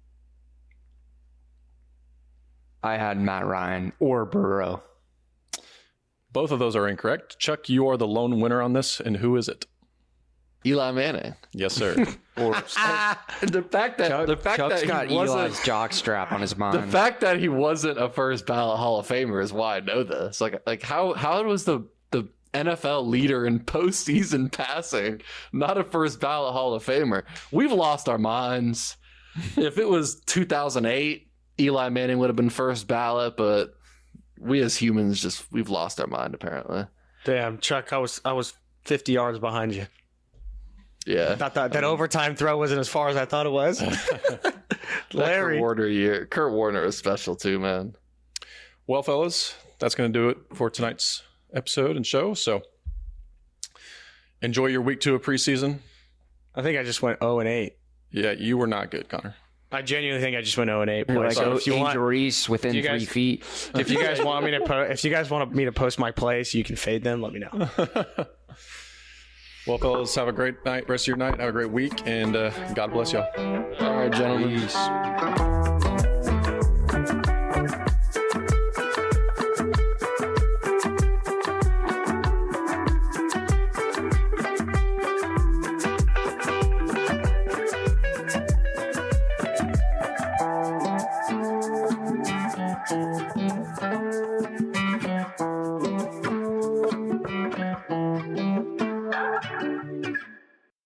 I had Matt Ryan or Burrow. both of those are incorrect. Chuck, you are the lone winner on this, and who is it? Eli Manning. Yes, sir. Or the fact that Chuck, the fact Chuck's that got he wasn't Eli's jock strap on his the mind. fact that he wasn't a first ballot Hall of Famer is why I know this. Like like how how was the the N F L leader in postseason passing not a first ballot Hall of Famer? We've lost our minds. If it was two thousand eight, Eli Manning would have been first ballot, but we as humans just we've lost our mind apparently. Damn, Chuck. I was I was fifty yards behind you. Yeah. Thought that, that overtime throw wasn't as far as I thought it was. That Larry. Kurt Warner year. Kurt Warner is special too, man. Well, fellas, that's going to do it for tonight's episode and show. So enjoy your week two of preseason. I think I just went zero and eight. Yeah, you were not good, Connor. I genuinely think I just went zero and eight. You're boys. like, So oh, if you want, Angel Reese within you guys- three feet. if you guys want me to, po- if you guys want me to post my plays, you can fade them. Let me know. Well, fellas, have a great night, rest of your night. Have a great week, and uh, God bless y'all. All right, gentlemen. Peace.